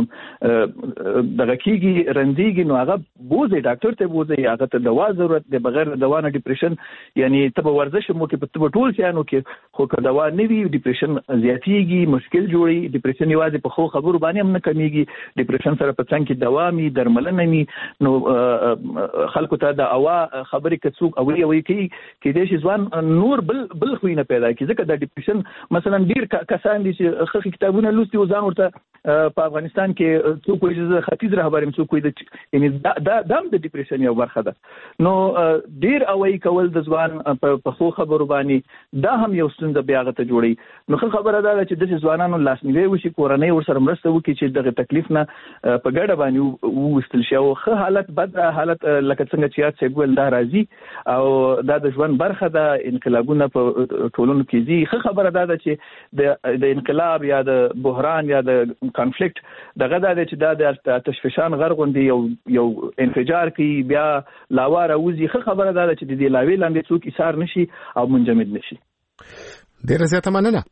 دغه کېږي، رنځېږي، نو هغه بوځئ، ډاکټر ته بوځئ، هغه ته دوا ضرورت دی. بغیر د دوا نه ډیپریشن، یعنی ته به ورزش هم وکړې، ته به ټول شیان وکړې، خو که دوا نه وي ډیپریشن زیاتېږي، مشکل جوړي. ډیپریشن یوازې په ښو خبرو باندې هم نه نه کمیږي ډیپریشن سره په څنګه کې دوامي درملنه ني نو خلکو ته د اوا خبرې کڅوک او وی کې د شي ځوان نور بل خوینه پیدا کی ځکه د ډیپریشن مثلا ډیر کسان دي چې خخ کتابونه لوستي او ځان ورته په افغانستان کې څوک وایي چې ختیځ رهبرم څوک وایي یعنی دا د ډیپریشن یو برخه ده نو ډیر اوای کول د ځوان په خو خبرو باندې دا هم یو ستونزه بیا غته جوړي نو خبره ده چې د ځوانانو لاسنیوي وشي کورنۍ ورسره مرسته وکړي چې دغه تکلیف نه په ګډه باندې وستل شي او ښه حالت بد حالت لکه څنګه چې یاد سیګول دا راځي او دا د ژوند برخه ده انقلابونه په ټولنو کې دي ښه خبره ده چې د انقلاب یا د بحران یا د کانفلیکټ دغه ده چې دا د تشفشان غرغوندي یو انفجار کوي بیا لاوا راوځي ښه خبره ده چې د دې لاوي لاندې څوک ایثار نشي او منجمد نشي ډیره زیاته مننه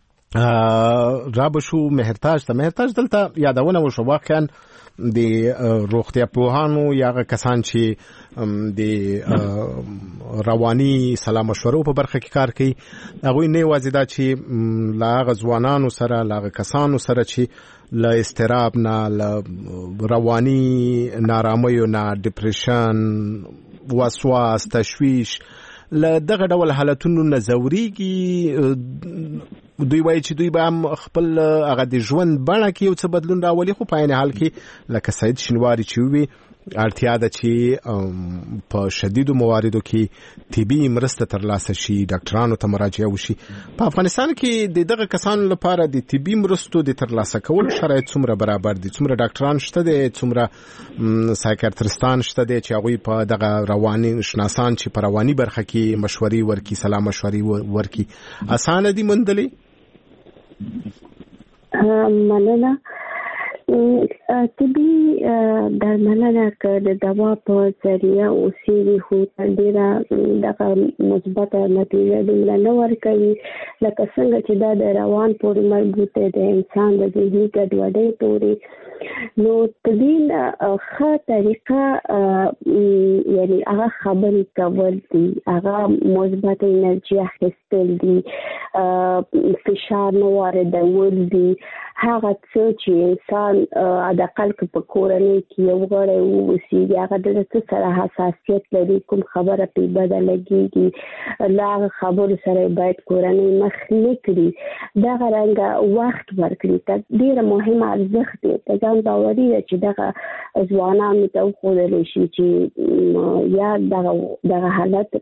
رابشو مهرتاج دلته یادونه وشو واقعا د روغتیا پوهانو یا کسان چې د رواني سلا مشورو په برخه کې کار کوي هغه نه وازیدا چې لا غزوانانو سره لا کسانو سره چې لا استراب نه لا رواني نارامیو نه ډیپریشن وسواس تشویش له دغه ډول حالتونو نزوريږي دوی وایي چې دوی به هم خپل هغه د ژوند بڼه کې یو څه بدلون راولي خو په عین حال کې لکه سید شینواری چې وي اړتیا ده چې په شدیدو مواردو کې طبي مرسته ترلاسه شي ډاکټرانو ته مراجعه وشي په افغانستان کې دغه کسانو لپاره د طبي مرستو د ترلاسه کول شرایط څومره برابر دي څومره ډاکټران شته دي څومره سایکیاتریستان شته دي چې هغوی په دغه رواني شناسان چې په رواني برخه کې مشورې ورکي سلا مشورې ورکي اسانه دي موندلې مننه طبي درملنه که د دوا په ذریعه اوسېږي خو ډېره دغه مثبته نتیجه دومره نه ورکوي لکه څنګه چې دا د روان پورې مربوط دی د انسان د ذهني ګډوډۍ پورې نو طبي ښه طریقه یعنی هغه خبرې کول دي هغه مثبت انرژي اخیستل دي فشار نه واردول دي هغه څه چې انسان د خلک په کورنۍ کې یو غړی اوسېږي هغه د څه سره حساسیت لري کوم خبره پې بده لګېږي له هغه خبرو سره باید کورنۍ مخ نه کړي دغه رنګه وخت ورکړي ته ډېره مهمه ارزښت دی ته ځان باوري ده چې دغه ځوانانو ته وښودلی شي چې یا دغه حالت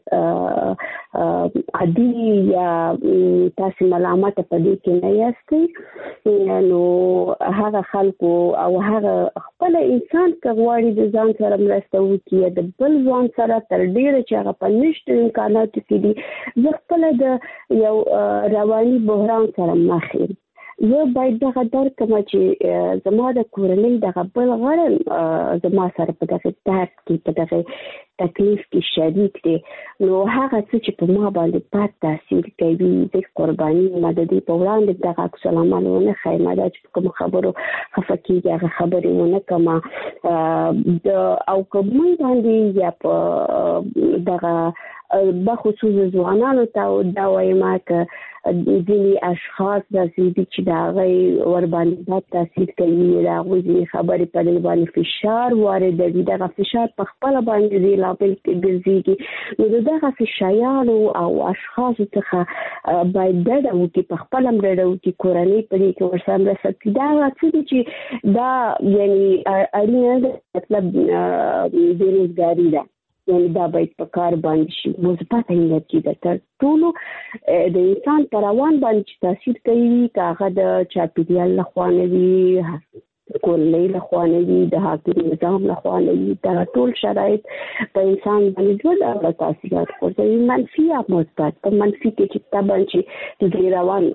عادي یا تاسې ملامته په دې کې نه یاستئ نو هغه خلکو او هغه خپل انسان که غواړي د ځان سره مرسته وکړي د بل ځوان سره تر ډیره چې هغه په نشته امکاناتو کې دي زه خپله د یو رواني بحران سره مخ یم زه باید دغه درکم چې زما د کورنۍ دغه بل غړی زما سره په دغه درد کې په دغه تکلیف کې شریک دی نو هغه څه چې په ما باندې بد تاثیر کوي د قرباني مددي په وړاندې دغه عکس العمل ونه ښیم دا چې کوم خبرو خفه کېږي هغه خبرې ونه کوم او که موږ باندې یا په دغه بخصوص ځوانانو ته دا وایم که ځینې اشخاص داسې دي چې د هغوی ورباندې بد تاثیر کوي د هغوی ځینې خبرې په دې باندې فشار واردوي دغه فشار په خپله باندې د لامل ګرځېږي نو د دغسې شیانو او اشخاصو څخه باید ډډه وکړي په خپله هم ډډه وکړي کورنۍ په دې کې ورسره مرسته کړي دا هغه څه دي چې دا یعنې اړینه ده مطلب بېروزګاري ده یعنی دا باید په کار باندې شي مثبت انرژي ده تر ټولو د انسان په روان باندې چې تاثیر کوي که هغه د چاپېریال لخوا نه وي کورنۍ لخوا نه وي د حاکم نظام لخوا نه وي دا ټول شرایط په انسان باندې دوه ډوله تاثیرات غورځوي منفي یا مثبت په منفي کې چې طبعا چې د روان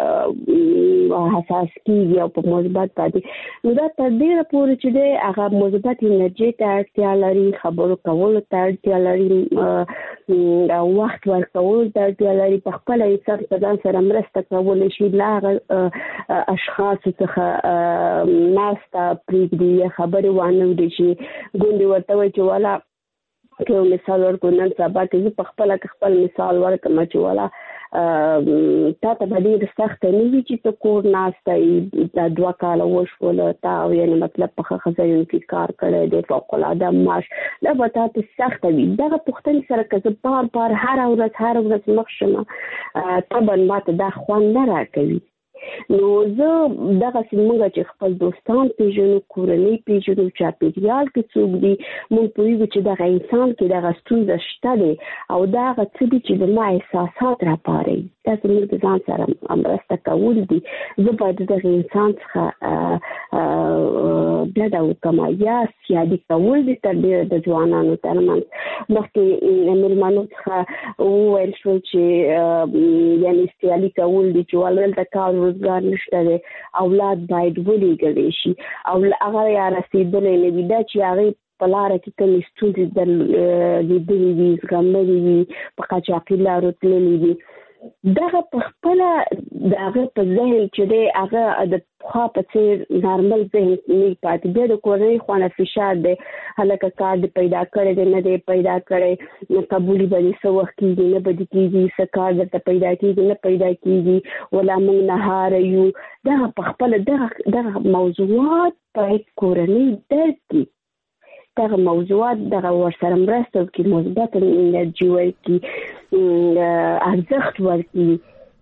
حساس کېږي او په مثبت باندې نو دا تر ډېره پورې چې دی هغه مثبت انرژي ته اړتیا لري خبرو کولو ته اړتیا لري وخت ورکولو ته اړتیا لري په خپله انسان په ځان سره مرسته کولی شي له هغه اشخاصو څخه ناسته پرېږدي خبرې وانه وړي شي ګوندې ورته وایي چې والا که یو مثال ورکړو نن سبا کې زه په خپله که خپل مثال ورکړم چې والا تا ته به ډېر سخت نه وي چې ته کور ناسته دا 2 کاله وشول تا یعنی مطلب په خزایو کې کار کړی دی فوق العاده معاش دا به تا ته سخت وي دغه پوښتنې سره که زه بار هر ورځ مخ شم طبعا ماته دا خوند نه راکوي نو زه دغه څنګه چې خپل دوستان پیژنو کورنۍ پیژنو چاپیریال کې څوک دي مونږ پوهیږو چې دغه انسان کې دغه ستونزه شته دی او دا هغه څه دي چې زما احساسات راپاروي دا زموږ د ځان سره مرسته کول دي زه باید دغه انسان څخه ډډه وکړم یا سیادي کول دي تر ډېره د ځوانانو ترمنځ مخکې مېلمنو څخه وویل شول چې یعنې سیالي کول دي چې ولې د کار روزګار نشته دی اولاد باید ولېږلی شي او هغه یا رسېدلی نه وي دا چې هغې په لاره کې کومې ستونزې لیدلې وي زغملې وي په قاچاقي لارو تللې وي دغه په خپله د هغه په ذهن چې دی هغه د پخوا په څېر نارمل ذهن نه پاتې بیا د کورنۍ خوا فشار دی هلکه کار دې پیدا کړی دی نه دی پیدا کړی نه قبولي به دې څه وخت کېږي نه به دې کېږي څه کار درته پیدا کېږي نه پیدا کېږي ولا موږ نهاره یو دغه په خپله دغه موضوعات باید کورنۍ درک کړي دغه موضوعات دغه ورسره مرسته وکړي مثبت انرژي ورکړي ارزښت ورکړي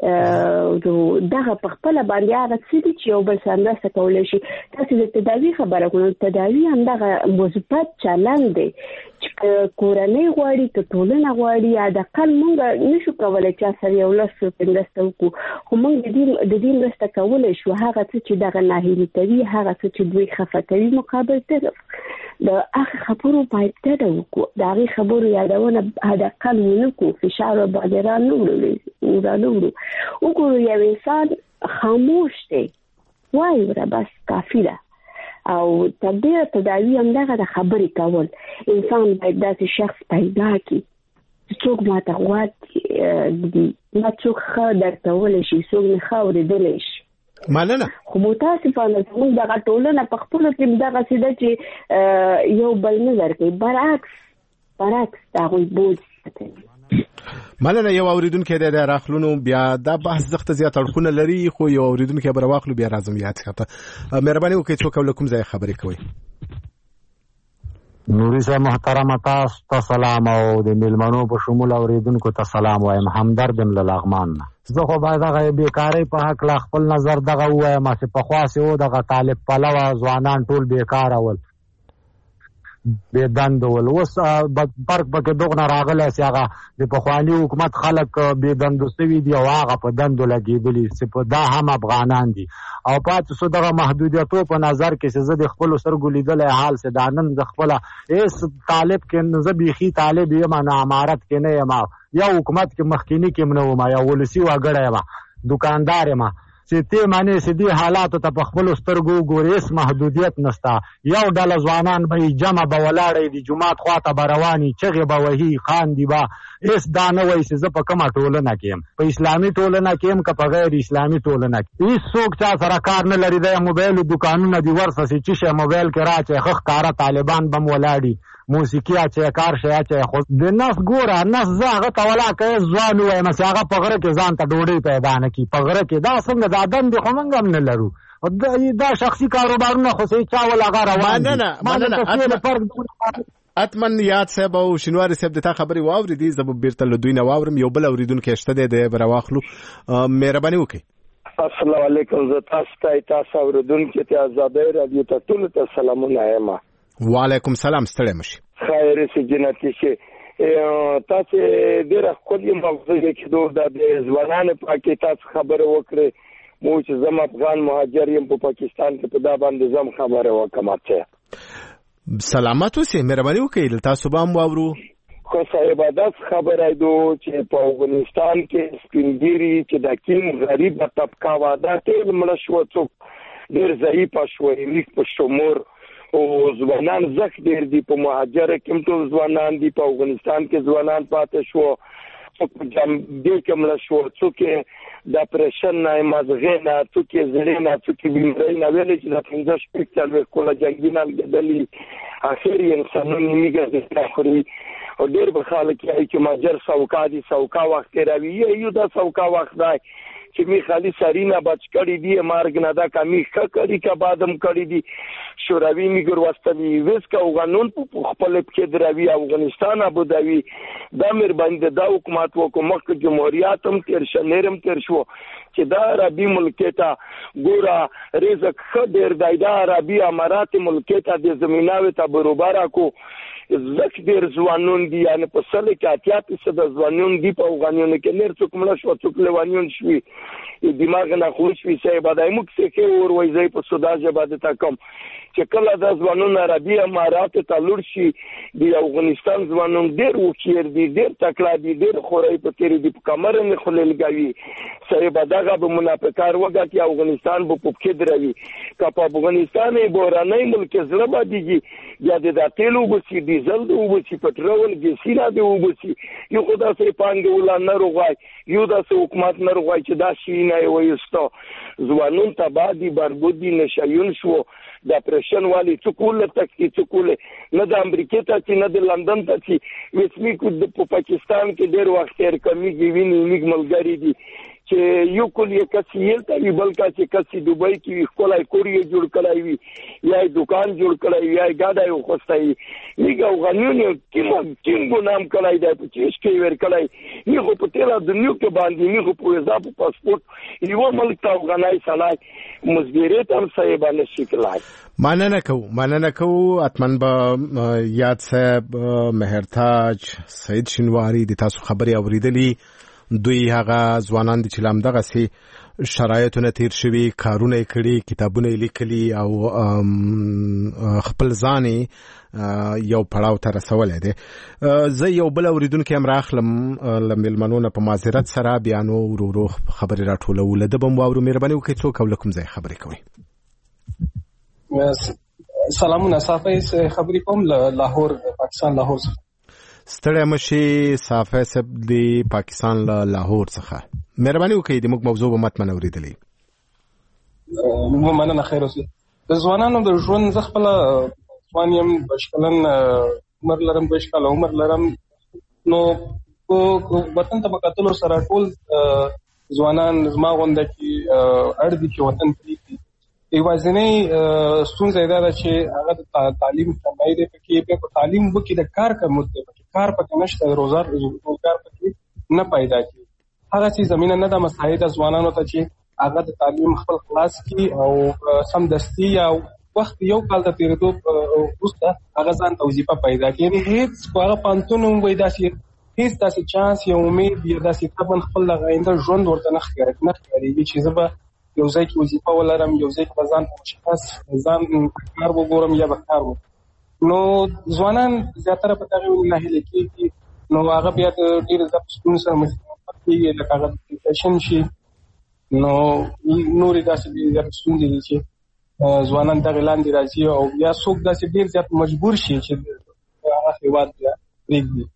دغه په خپله باندې هغه څه دي چې یو بل سره مرسته کولی شي تاسې د تداوي خبره کوم تداوي همدغه مثبت چلند دی چې کورنۍ غواړي که ټولنه غواړي حداقل موږ نشو کولی چا سره یو لس روپۍ مرسته وکړو خو موږ د دې مرسته کولی شو هغه څه چې دغه ناهیلي کوي هغه څه چې دوی خفه کوي مقابل طرف د هغه خبرو باید ډډه وکړو د هغې خبرو یادونه حداقل ونه کړو فشار باندې رانه وګورو یو انسان خاموش دی وایي وره بس کافي ده او تر ډېره تداوي همدغه د خبرې کول انسان باید داسې شخص پیدا کړي چې څوک ماته غوږ ږدي ما څوک ښه درته ولی شي څوک نه ښه اورېدلی شي مننه خو متاسفانه زموږ دغه ټولنه په خپلو کې دغسې ده چې یو بل نه درکوي برعکس د هغوی بوج کوي مننه یو اوریدونکی دی د راخلونو بیا دا بحث زخته زیات اړخونه لري خو یو اوریدونکی به راواخلو بیا راځم یاد ښه مهرباني وکړئ څوک له کوم ځایه خبرې کوئ نوري صاحب محترم تاسو ته سلام او د میلمنو په شمول اوریدونکو ته سلام وایم همدرد یم له لغمان نه زه خو باید دغه بیکارۍ په هکله خپل نظر دغه ووایم چې پخوا چې و دغه طالب پلوه ځوانان ټول بیکاره ول بې دنده ول اوس فرق پکې دغنه راغلی چې هغه د پخواني حکومت خلک بې دندو سوي دي او هغه په دندو لګېدلي چې په دا هم افغانان دي او پاتې شو دغه محدودیتو په نظر کې چې زه د خپلو سترګو لیدلی حال چې دا نن زه خپله هېڅ طالب کې زه بیخي طالب یم نه امارت کې نه یم یا حکومت کې مخکیني کې هم نه وم یا ولسي وګړی یم دوکاندار یم چې ته معنی چې دې حالاتو ته په خپلو سترګو وګورې هېڅ محدودیت نشته یو ډله ځوانان به جمع به ولاړی د جومات خواته به رواني چغې به وهي خاندي به هېڅ دا نه وایي چې زه په کومه ټولنه کې یم په اسلامي ټولنه کې یم که په غیر اسلامي ټولنه کې هېڅوک چا سره کار نه لري د موبایلو دوکانونه دي ورسه چې څه شی موبایل کې راچی ښه ښکاره طالبان به م ولاړي موسیقي اچوي کار شی اچوي خو د نس ګوره نس زه هغه ته ولا که ځوان ووایم چې هغه په غره کې ځان ته ډوډۍ پیدا نه کړي په غره کې دا څنګه دا دندې خو موږ هم نه لرو دا شخصي کاروبارونه خو چې چا ول هغه روان دي اتمن یاد صاحب او شینواری صاحب د تا خبرې واورېدې زه به بیرته له دوی نه واورم یو بل اورېدونکی شته دی دی به راواخلو مهرباني وکړئ السلام علیکم زه تاسو اورېدونکي ته ازادۍ راډیو ته ټولو ته سلامونه یم وعلیکم سلام ستړی مشي خیر سي جنتي شي تاسو ډېره ښکلې موضوع کې د ځوانانو په کې تاسو خبرې وکړې مو چې زم افغان مهاجر یم په پاکستان کې په دا باندې زم خبرې وکړم سلامت اوسئ مهرباني وکړئ تاسو به هم واورو خو صاحب داس خبره دو چې په افغانستان کې سپینګيري چې د کیم غریب طبقه واده ټول مړ شو څوک ډېر ضعیف شو لیک په شمور او ځوانان زخ ډېر دي په مهاجر کې ټول ځوانان دي په افغانستان کې ځوانان پاتې شو څوک دې کې مړ شو، څوک د اپریشن نه مازغې نه، څوک زړې نه، څوک بیمارۍ نه، ویلې چې د 15 شپږ کوله جنگي نه لګېدلي اخر انسانانو میګه خوري او ډېر به خلک یې چې ماجر سوکا وخت راوي یو دا سوکا وخت دی چې می خالي سرینا بچ کړی دی مارګ نه دا کمی کړی کا بادم کړی دی شوروي میګر واستوي وس کا قانون په خپل کې دراوي افغانستان ابوداوي دا مر باندې دا حکومت وکمک جمهوریت هم تیر شنرم تیر شو چې دا عربي ملکتا ګورا رزق خبر دایدا عربي امارات ملکتا د زميناوي ته برابر کو زک ډیر ځوانون دي یعنی په سل کې 80% ځوانون دي په افغانانو کې نر څوک مړ شو څوک لوانون شوي دماغ نه خوش وي چې بعدای موږ څه کې اور وایي په سودا جباده تا کوم چې کله د ځوانون عربي امارات ته لور شي د افغانستان ځوانون ډیر وکړي دي ډیر تکړه دي ډیر خوري په تیری دي په کمر نه خلل گاوي صاحب دغه به منافقار وګا چې افغانستان په پوکې دروي که په افغانستان بورانای ملک زړه باندې یا د تیلو بسی ډیزل د وبسی پټرول ګسینا د وبسی یو خدا سره پانګ ولا نه روغای یو د حکومت نه روغای چې دا شي نه وایستو ځوانون تبادی بربودی نشایون شو د اپریشن والی څکول تکي څکول نه د امریکا ته چې نه د لندن ته چې وسمی کو د پاکستان کې ډېر وخت تر کمیږي ویني میګ ملګری دي چې یو کول یې کسیل ته بلکې چې کسي دوبۍ کې خپلای کوریه جوړ کړای وي یا دکان جوړ کړای وي یا ګاډای خوستای میګ افغانیو کیم ګنام کړای دی چې شکې ور کړای یو په تیلا د نیو کې باندې یو په اضافه پاسپورت یو ملک ته افغانای سلای مزګریت هم صاحب نشي کړای مننه کو اتمن با یاد صاحب مهرتاج سید شینواری د تاسو خبري اوریدلی دوی هغه ځوانان دي چې لامدغه سي شرایطونه تیر شوي کارونه کړي کتابونه لیکلي او خپل ځان یو پړاو ته رسولې دي زه یو بل اوریدونکو هم راخلم لملمنونه په معذرت سره بیانو ورو خبري راټولو لده بم واورو مهرباني وکړئ څوک ولکم ځای خبري کوي سلامونه صافي خبري کوم لاهور پاکستان لاهور څخه ستړی مشي صافي سب دی پاکستان لاهور څخه مهرباني وکړئ د موږ موضوع به متمن اوریدلې مننه خیر اوسه د ځوانانو د ژوند ز خپل ځوان یم بشکلن عمر لرم بشکل عمر لرم نو وطن ته مقاتل سره ټول ځوانان زما غونډه کې اړ دي چې وطن پریږدي ایوازنې ستونزه دا ده چې هغه د تعلیم کمای دی پکې په تعلیم وکړي د کار کوم دی کار پکې نشته روزګار پکې نه پیدا کی هغه څه زمينه نه د مساعد ځوانانو ته چې هغه د تعلیم خپل خلاص کی او سم دستی او وخت یو کال ته تیرېدو وروسته هغه ځان توظیفه پیدا کړي هیڅ هغه پانتون وای داسې هیڅ داسې چانس یا امید یا داسې تبن خپل غاینده ژوند ورته نه ښکاري چې زه به یو ځای کې وظیفه ولرم یو ځای کې ځان په مشخص ځان کار وګورم یا به کار وکړم نو ځوانان زیاتره په دغه نه هلي کېږي نو هغه بیا ډېر زیات ستونزې سره مخ کېږي لکه هغه ډیپریشن شي نو نورې داسې زیات ستونزې دي چې ځوانان دغه لاندې راځي او یا څوک داسې ډېر زیات مجبور شي چې هغه هېواد بیا پرېږدي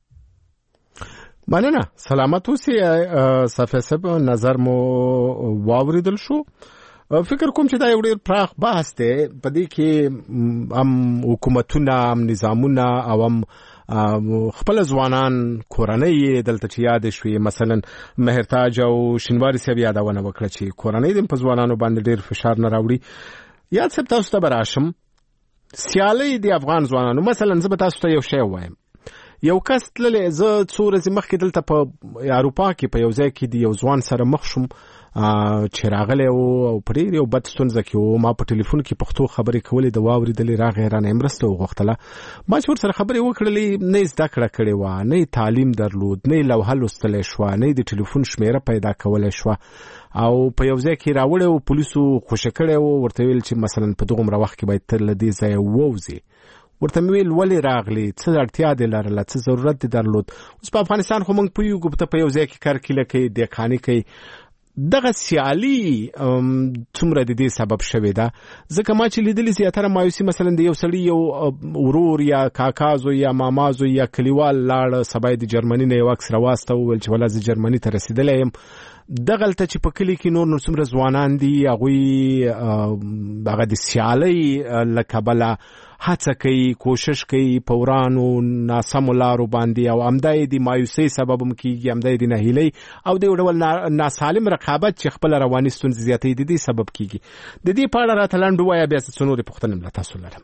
مننه سلامت اوسئ صافي صاحب نظر مو واوریدل شو فکر کوم چې دا یو ډېر پراخ بحث دی په دې کې هم حکومتونه هم نظامونه او هم خپل ځوانان کورنۍ دلته چې یاد شوي مثلا مهرتاج او شینواری صاحب یادونه وکړه چې کورنۍ د په ځوانانو باندې ډېر فشار نه راوړي یاد صاحب تاسو ته براشم سیالي د افغان ځوانانو مثلا زه به تاسو ته یو شی وایم یو کس تللی زه څو ورځې مخکې دلته په اروپا کې په یو ځای کې د یو ځوان سره مخ شوم چې راغلی و او په ډېر یو بد ستونزه کې و ما په ټلیفون کې پښتو خبرې کولې د واورېدلې راغی رانه یې مرسته وغوښتله ما چې ورسره خبرې وکړلې نه یې زده کړه کړې وه نه یې تعلیم درلود نه یې لوحه لوستلی شوه نه یې د ټلیفون شمېره پیدا کولی شوه او په یو ځای کې راوړی و پولیسو خوشې کړی و ورته ویل چې مثلا په دغومره وخت کې باید ته له دې ځایه ووځې ورته مې ویل ولې راغلی څه اړتیا دې لرله څه ضرورت دې درلود اوس په افغانستان خو موږ پوهېږو ته په یو ځای کې کرکیله کوي دیکاني کوي دغه سیالي څومره د دې سبب شوې ده؟ ځکه ما چې لیدلې زیاتره مایوسي مثلا د یو سړي یو ورور یا کاکازو یا مامازو یا کلیوال لاړ سبا د جرمني نه یو عکس راواسته وویل چې ولا زه جرمني ته رسېدلی یم. دغلته چې په کلي کې نور څومره ځوانان دي هغوی هغه د سیالۍ له کبله هڅه کوي، کوشش کوي په ورانو ناسمو لارو باندې، او همدا یې د مایوسۍ سبب هم کېږي، همدا یې د نهیلۍ او د یو ډول ناسالم رقابت چې خپله رواني ستونزې زیاتوي د دې سبب کېږي. د دې په اړه راته لنډ ووایه، بیا څه نورې پوښتنې له تاسو لرم.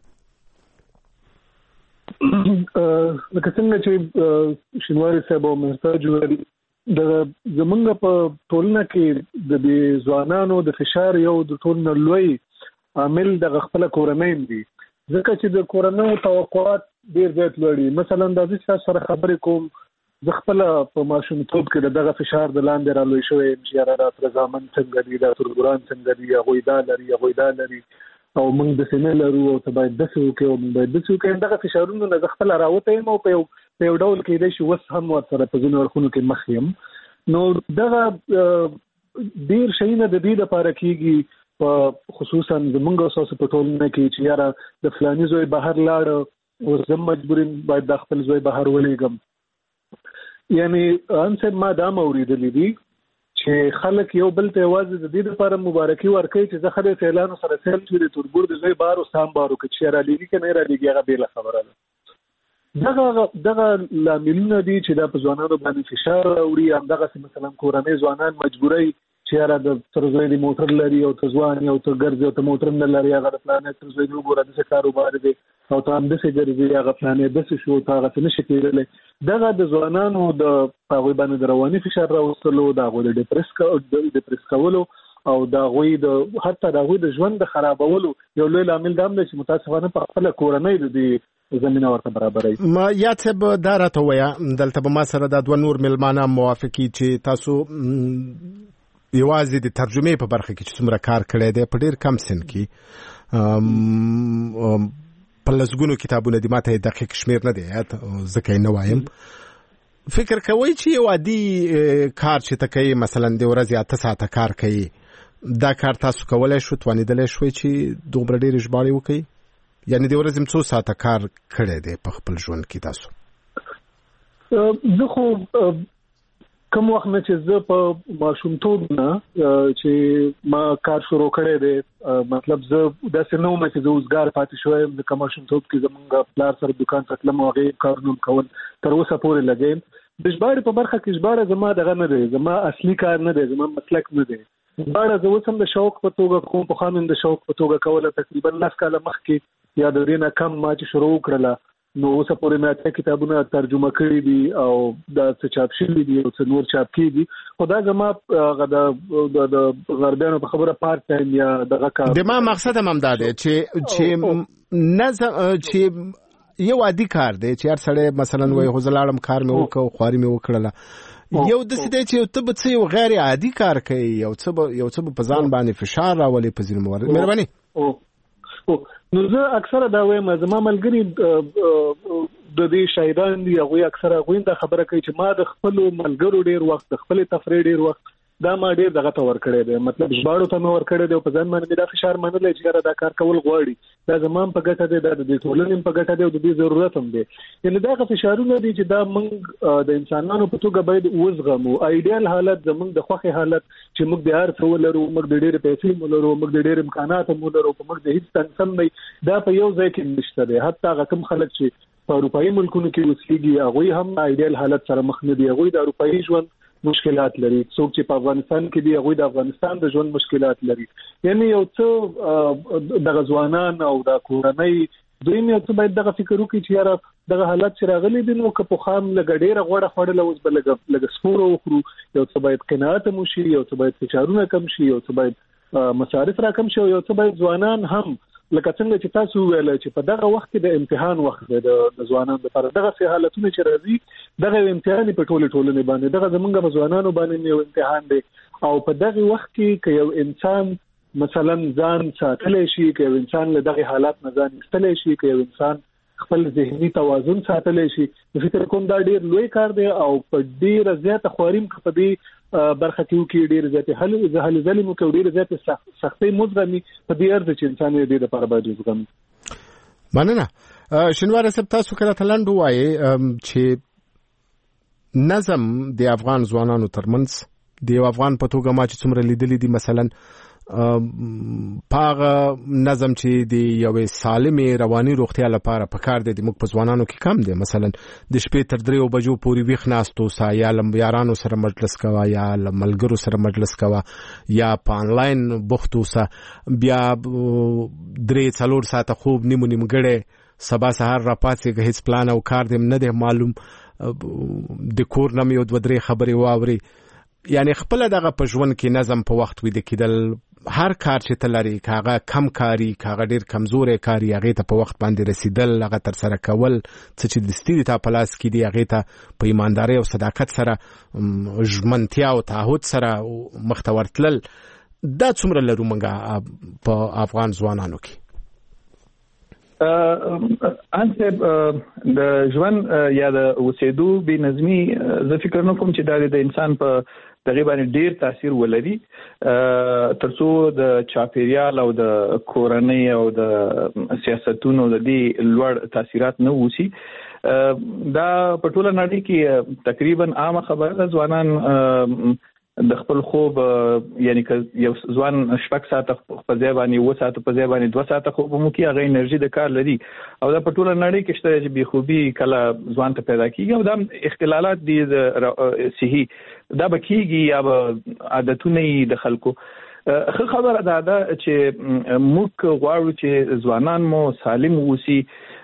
لکه څنګه چې شینواري صاحب او محتاج ویل، د زمونږ په ټولنه کې د دې ځوانانو د فشار یو د ټولنه لوی عامل د خپل کورنۍ دی، ځکه چې د کورنۍ توقعات ډیر زیات لوړي. مثلا د دې سره خبرې کوم، زه خپل په ماشومتوب کې دغه فشار د لاندې را لوي شوی چې یاره دا پرځامن څنګه دي، دا ترګوران څنګه دي، هغوی دا لري او موږ د سینې لرو او ته باید داسې وکړې او موږ باید داسې وکړې. دغه فشارونه نه زه خپله راوتی یم او په یو ډول کېدای شي اوس هم ورسره په ځینو اړخونو کې مخ یم. نو دغه ډېر شیونه د دې دپاره کېږي، په خصوصا زمونږ ستاسو په ټولنه کې چې یاره د فلاني زوی بهر لاړه اوس زه مجبور یم باید دا خپل زوی بهر ولېږم. یعنې ان صاحب ما دا اورېدلي دي چې خلک یو بل ته یوازې د دې لپاره مبارکي ورکوي چې زه ښه د سیلانو سره سیل شوي د تربور د زوی بار او سام بار وکړي چې رالیږي که نه رالیږي هغه بېله خبره ده. دغه لاملونه دي چې دا په ځوانانو باندې فشار راوړي. همدغسې مثلا کورنۍ ځوانان مجبوروي چې یاره د تر زوی د موټر لري او ته ځوان یې او ته ګرځې او ته موټر نه لري، هغه د فلانۍ تر زوی نه وګوره داسې کاروبار دی او ته همداسې ګرځې، هغه فلانۍ داسې شو، ته هغسې نشي کېدلی. دغه د ځوانانو د هغوی باندې د رواني فشار راوستلو، د هغوی د ډپریس کولو او د هغوی د حتی د هغوی د ژوند د خرابولو یو لوی لامل دا هم دی چې متاسفانه په خپله کورنۍ د دې زمینه ورته برابروي. ما یاد صاحب دا راته ووایه، دلته به ما سره دا دوه نور مېلمانه موافقي چې تاسو یوازې د ترجمې په برخه کې چې څومره کار کړی دی په ډېر کم سن کې، په لسګونو کتابونه دي، ما ته یې دقیق شمېر نه دی یاد ځکه یې نه وایم. فکر کوئ چې یو عادي کار چې ته کوي، مثلا د ورځې 8 ساعته کار کوي، دا کار تاسو کولی شو، توانېدلی شوئ چې دومره ډېرې ژباړې وکړئ؟ یعنې د ورځې څو ساعته کار کړی دی په خپل ژوند کې تاسو؟ زه خو کوم وخت نه چې زه په ماشومتوب نه چې ما کار شروع کړی دی، مطلب زه داسې نه وم چې زه اوسګار پاتې شوی یم، ځکه ماشومتوب کې زمونږ پلار سره دکان ته تلم او هغې کارونه کول تر اوسه پورې لګیم. د ژباړې په برخه کې ژباړه زما دغه نه دی، زما اصلي کار نه دی، زما مسلک نه دی. ژباړه زه اوس هم د شوق په توګه کوم، پخوا مې د شوق په توګه کوله. تقریبا 10 کاله مخکې یا د دې نه کم ما چې شروع کړله، نو اوسه پورې مې 8 کتابونه ترجمه کړي دي او دا څه چاپ شوي دي او څه نور چاپ کېږي. خو دا زما د غربیانو په خبره پارت ټایم یا دغه کار د ما مقصد هم دا دی چې یو عادي کار دی چې هر سړی مثلا وایي خو زه لاړم کار مې وکړ، خواري مې وکړله. یو داسې دی چې ته به څه یو غیر عادي کار کوي، یو څه به په ځان باندې فشار راولي په ځینو موارد. مهرباني. نو زه اکثره دا وایم، زما ملګري د دې شاعران دي، هغوی اکثره هغوی دا خبره کوي چې ما د خپلو ملګرو ډېر وخت، د خپلې تفریح ډېر وخت دا ما ډېر دغه ته ورکړی دی، مطلب ژباړو ته مې ورکړی دی او په ځان باندې مې دا فشار منلی چې یاره دا کار کول غواړي، دا زما هم په ګټه دی، دا د دې ټولنې هم په ګټه دی او د دې ضرورت هم دی. یعنې دغه فشارونه دي چې دا موږ د انسانانو په توګه باید وزغمو. ایډیال حالت زموږ د خوښې حالت چې موږ د هر څه ولرو، موږ د ډېرې پیسې ولرو، موږ د ډېر امکانات هم ولرو، په موږ د هېڅ تنظیم نه، دا په یو ځای کې نشته دی. حتی هغه کوم خلک چې په اروپایي ملکونو کې اوسېږي هغوی هم ایډیال حالت سره مخ نه دي، هغوی د اروپایي ژوند مشکلات لري. څوک چې په افغانستان کې دي هغوی د افغانستان د ژوند مشکلات لري. یعنی یو څه دغه ځوانان او د کورنۍ دویم یو څه باید دغه فکر وکړي چې یاره دغه حالت چې راغلی دي، نو که پخوا هم لږه ډېره غوړه خوړله، اوس به لږه سپوره وخورو، یو څه باید قناعت هم وشي، یو څه باید فشارونه کم شي، یو څه باید مصارف را کم شي، او یو څه باید ځوانان هم لکه څنګه چې تاسو ویل چې په دغه وخت کې د امتحان وخت دی د ځوانانو لپاره، دغه سه حالتونه چې راځي دغه امتحان په ټولنې باندې، دغه زمونږ په ځوانانو باندې یو امتحان دی. او په دغه وخت کې که یو انسان مثلا ځان ساتلی شي، که یو انسان له دغه حالات نه ځان ایستلی شي، که یو انسان خپل ذهني توازن ساتلی شي، فکر کوم دا ډېر لوی کار دی او په ډېره زیاته خواریم که په دې برخه کیو کې ډیر زیات هل ظلم کو ډیر زیات سختي مزغمي په دې ارزه چې انسان دې لپاره باید وزغمي. مننه شنوار صاحب، تاسو کله تلند وایي چې نظم د افغان ځوانانو ترمنځ د افغان په توګه ما چې څومره لیدلې دي مثلا پاغه نظم چې د یوې سالمې رواني روغتیا لپاره پکار دی د موږ په ځوانانو کې کم دی. مثلا د شپې تر 3 بجو پورې ویښ ناستو سا یا یارانو سره مجلس کوا یا ملګرو سره مجلس کوا یا په انلاین بوختو سا بیا 3-4 ساعته خوب نیمو نیمګړی سبا سهار را پاتې هیڅ پلان او کار دې نه دی معلوم د کور نم یو 2-3 خبرې واوري. یعنی خپل دغه په ژوند کې نظم په وخت وي د کېدل هر کار چې تلري کاغه کم کاری کاغه ډیر کمزورې کاری هغه ته په وخت باندې رسیدل هغه تر سره کول چې د ستړي ته پلاس کې دی هغه ته په ایمانداري او صداقت سره ژمنتیا او تعهد سره مختورتل دا څومره لرو منګه په افغان ځوانانو کې. انته د ژوند یا د اوسېدو بې نظمي زه فکر نه کوم چې د انسان په تقریبا ډیر تاثیر ولري ترڅو د چاپیریال او د کورنۍ او د سیاستونو د دې لوړ تاثیرات نه وسی. دا په ټوله نړۍ کې تقریبا عامه خبره ده. ځوانان د خپل خوب یعنی که یو ځوان 6 ساعته په ځای باندې 2 ساعته په ځای باندې 2 ساعته خوب مو کې هغه انرژي د کار لري او دا په ټوله نړۍ کې شته چې بې خوبي کله ځوان ته پیدا کیږي او دا اختلالات دي صحي دا بکیږي یا عادتونه د خلکو. خو خبره ده چې موږ غواړو چې ځوانان مو سالم ووسی.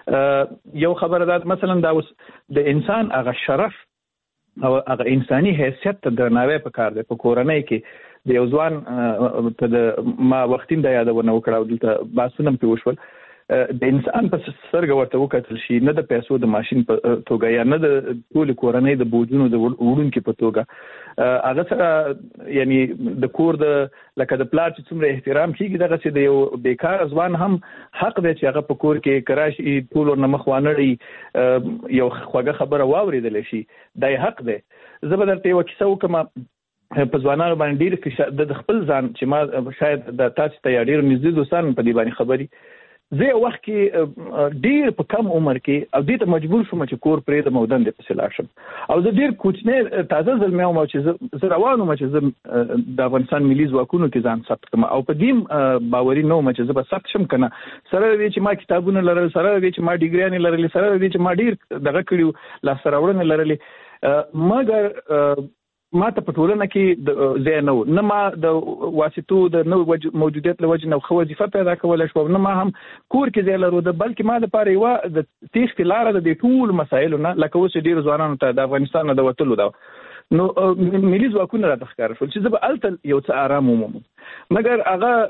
یو خبره ده مثلا دا د انسان هغه شرف او هغه انساني حیثیت ته درناوی پکار دی. په کورنۍ کې د یو ځوان په ما وختیم د یادونه وکړه او دلته باسونه په وشول د انسان په سترګه ورته وکتل شي نه د پیسو د ماشين په توګه یا نه د ټول کورنۍ د بوجونو د وړونکو په توګه هغه سره یعنی د کور د لکه د پلار چې څومره احترام کیږي دغه چې د یو بیکار ځوان هم حق دی چې هغه په کور کې کراشي ټول نه مخوانړي یو خوږه خبره واوریدل شي دا حق دی. زه به درته یو کیسه وکم په ځوانانو باندې ډیر د خپل ځان چې ما شاید د تاسو ته ډیر نږدې دوستان په دې باندې خبري زه وخت کې ډیر په کم عمر کې او دې ته مجبور شوم چې کور پرې د مودن د پسې لاړ شم او زه ډیر کوچنی تازه زلمی وم چې زه روانم چې زه د افغانستان ملي ځواکونو کې ځان ثبت کړم او په دې باوري نه وم چې زه به ثبت شم کنه سره وی چې ما کتابونه لرل سره وی چې ما ډیګریانې لرلې سره وی چې ما ډیر دغه کړیو لاسته راوړنې لرلې مګر ما ته په ټولنه کې ځای نه ما د واسطو د نو موجودیت له وجه نه خو وظیفه پیدا کولای شو نه ما هم کور کې ځای لرو د بلکې ما د پاره یو د تیښتې لاره د ټول مسایلو نه لکه اوس ډیر ځوانانو ته د افغانستان نه د وټلو دا نو ملي ځواکونه راته ښکار شول چې زه به الته یو څه آرام وموم مګر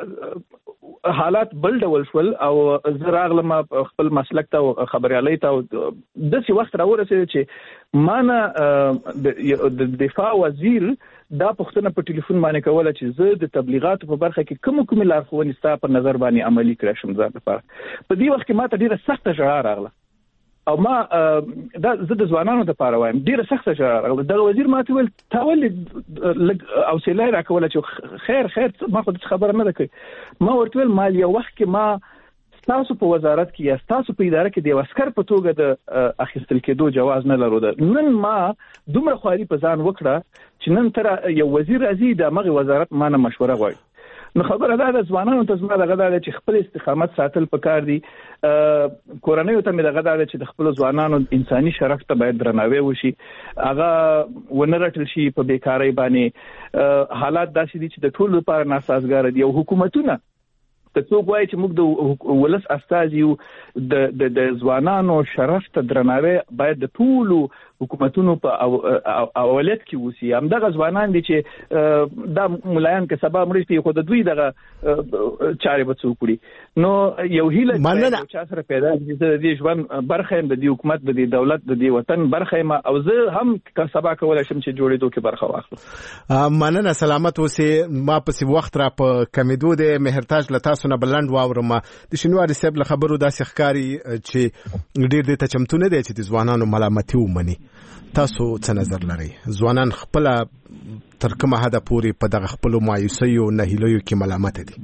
هغه حالات بل ډول شول او زه راغلم خپل مسلک ته خبريالۍ ته داسې وخت راورسېد چې مانه د دفاع وزیر دا پښتنه په ټلیفون باندې کوله چې زه د تبلیغاتو په برخه کې کوم لارښوونې ستا په نظر باندې عملی کړم شم ځان لپاره. په دې وخت کې ماته ډیره سخته ژړا راغله او ما دا زه د ځوانانو لپاره وایم ډیره سخته ژړا راغله. د وزیر ماته ویل تاول او سیلای راکوله چې خیر ما خو د خبره نه ده کوي. ما ورته ویل مال یو وخت کې ما تاسو په وزارت کې یا تاسو په اداره کې د عسكر په توګه د اخیستل کېدو جواز نه لرو. نن ما دومره خواري په ځان وکړه چې نن تر یو وزیر راځي د مغه وزارت ما نه مشوره غواړي. نو خبره ده د ځوانانو ته زما دغه ده چې خپل استقامت ساتل پکار دي. کورنۍ ته مې دغه ده چې د خپل ځوانانو انساني شرف ته باید درناوی وشي هغه ونرټل شي په بیکاری باندې. حالات داسې دي چې د ټول لپاره ناسازګار دي او حکومتونه ته څوک وایي چې موږ د ولس استازي یو د ځوانانو شرف ته درناوی باید د ټولو حکومتونو په اولت کې وسی. همدغه ځوانان دي چې دا ملایان کې سبا مړي په خود دوی دغه چارې به څوک وړي. نو یو هیله چې سره پیدا د دې ژوند برخه د دې حکومت د دې دولت د دې وطن برخه ما او زه هم سبا کولای شم چې جوړېدو کې برخه واخلم. مننه سلامت اوسې. ما په وخت را په کمیدو د مهرتاج لتا سونه بلند واورم د شنواري سیب له خبرو داسې ښکاری چې ډېر د چمتونه دي چې د ځوانانو ملامتي ومني تاسو څه نظر لرئ؟ ځوانان خپل تر کومه حده پورې په دغه خپل مایوسیو نه هیلو کې ملامت دي؟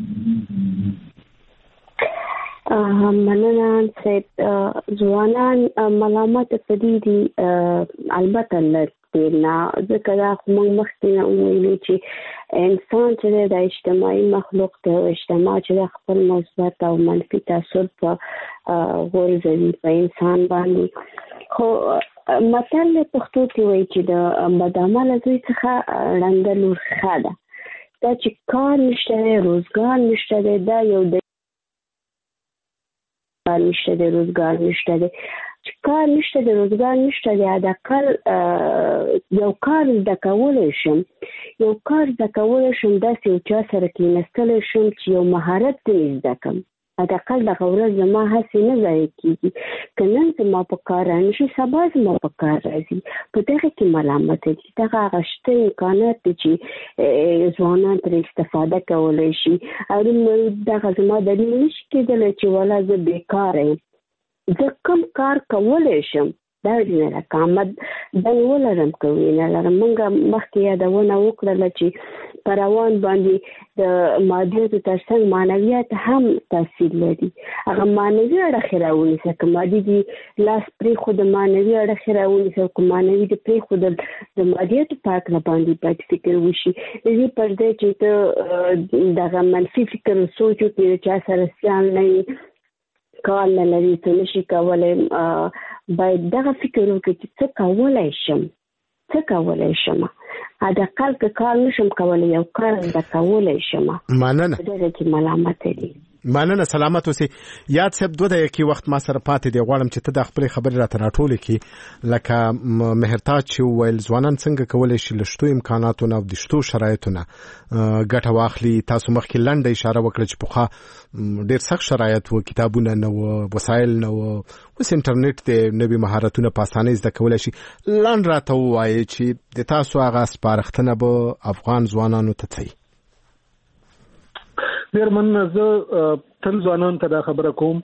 مننه چې ځوانان ملامت پدې دي البته نه ځکه دا موږ مخکې نه ویلو چې انسان چې د اجتماعي مخلوق ته اجتماع چې خپل مثبت او منفي تاثیر په غورځوي په انسان باندې. خو متل پښتو کې وایي چې د بدعمله زوی څخه ړنده لور ښه ده. دا چې کار نشته دی، روزګار نشته دی، دا یو د نشته دی، روزګار نشته دی. کار نشته دی، روزګار نشته دی، دا کار یو کار زده کولی شم، داسې یو چا سره کېنستلی شم چې یو مهارت ځینې زده کړم. حداقل دغه ورځ زما هڅې نه ضایع کېږي. که نن زما په کار رانشي، سبا زما په کار راځي. په دغه کې ملامت دي. دغه هغه شته امکانات دي چې ځوانان ترې استفاده کولی شي. دغه زما دلیل نشي کېدلی چې والا زه بېکاره یم. زه کوم کار کولی شم دا نه لکه دا ولرم کوي نه لرم. موږ مخکې یادونه وکړله چې په روان باندې د مادیاتو ترڅنګ معنویات هم تاثیر لري. هغه معنوي اړخ راونیسه، که مادي دي لاس پرېښود معنوي اړخ راونیسه، که معنوي دي پرېښود د مادیاتو په هکله باندې باید فکر وشي. د دې پر ځای چې ته دغه منفي فکر سوچ وکړې چا سره سیال نه وي، کار نه لري، څه نشي کولی، باید دغه فکر وکړي چې څه کولی شم. حداقل که کار نشم کولی یو کار زده کولی شم. مننه. دغه کې ملامت دي. مننه. سلامت اوسئ. یاد صاحب 2 دقیقې وخت ما سره پاتې دی. غواړم چې ته د خپل خبرې راته راټولې کړې. لکه مهرتاج چې ویل ځوانان څنګه کولی شي له شتو امکاناتو نه او د شتو شرایطو نه ګټه واخلي. تاسو مخکې لنډه اشاره وکړه چې پخوا ډېر سخت شرایط وو، کتابونه نه وو، وسایل نه وو، اوس انټرنیټ دی، نوي مهارتونه په اسانۍ زده کولی شي. لنډ راته ووایئ چې د تاسو هغه سپارښتنه به افغان ځوانانو ته څه وي؟ ډېر مننه. زه تل ځوانانو ته دا خبره کوم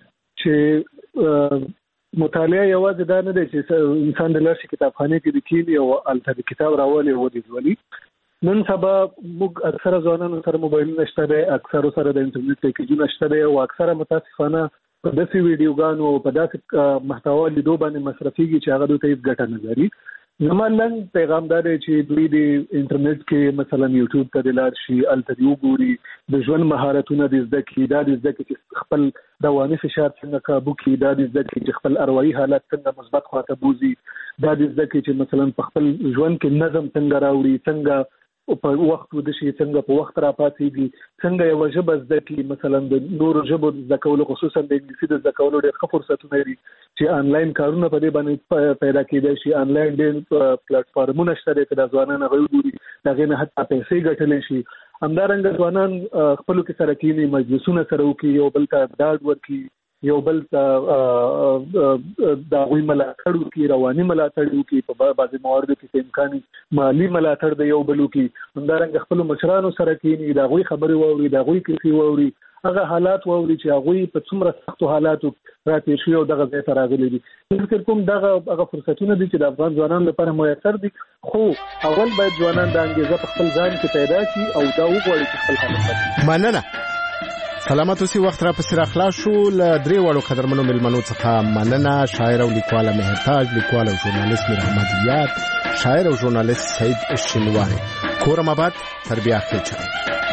چې مطالعه یوازې دا نه دی چې انسان د لارې کتابخانې کې د کینی او الته د کتاب راولي او د ولي. نن سبا موږ اکثره ځوانانو سره موبایلونه شته دی، اکثره سره د انټرنیټ پیکیجونه شته دی، او اکثره متاسفانه په داسې ویډیوګانو او په داسې محتوا لیدو باندې مصرفيږي چې هغه دوی ته هیڅ ګټه نه لري. زما لنډ پیغام دا دی چې دوی د انټرنیټ کې مثلا یوټیوب ته د لاړ شي، الته دی وګوري، د ژوند مهارتونه د زده کړي، دا د زده کړي چې خپل رواني فشار څنګه قابو کړي، دا د زده کړي چې خپل اروايي حالت څنګه مثبت خواته بوزي، دا د زده کړي چې مثلا په خپل ژوند کې نظم څنګه راوړي، څنګه په وخت ودشي، څنګه په وخت را پاتېږي، څنګه یو ژبه زده کړي. مثلا د نورو ژبو زده کولو، خصوصا د انګلیسي د زده کولو ډېر ښه فرصتونه لري چې آنلاین کارونه په دې باندې پیدا کېدای شي. آنلاین ډېر پلیټ فارمونه شته چې د ځوانانو هغه وګوري، دغه نه حتی پیسې ګټلی شي. همدارنګه ځوانان خپلو کې سره کېني، مجلسونه سره وکړي، یو بل ته ډاډ ورکړي، یو بل ته د هغوی ملاتړ وکړي، رواني ملاتړ وکړي، په بعضې مواردو کې امکاني مالي ملاتړ د یو بل وکړي. همدارنګه خپلو مشرانو سره کېني، د هغوی خبرې واوري، د هغوی کیسې واوري، هغه حالات واوري چې هغوی په څومره سختو حالاتو راتېر شوي او دغه ځای ته راغلي دي. فکر کوم دغه هغه فرصتونه دي چې د افغان ځوانانو لپاره میسر دي، خو اول باید ځوانان د انګېزه په خپل ځان کې پیدا کړي او دا وغواړي چې خپل حالت بدل. مننه. سلامت اوسئ. وخت را پسې راخلاص شو. له 3 وړو قدرمنو مېلمنو څخه مننه. شاعر او لیکواله مهرتاج، لیکوال او ژورنالیست میر احمد یاد، شاعر او ژورنالیست سعید شینواری. کورم آباد. تر بیا خیر.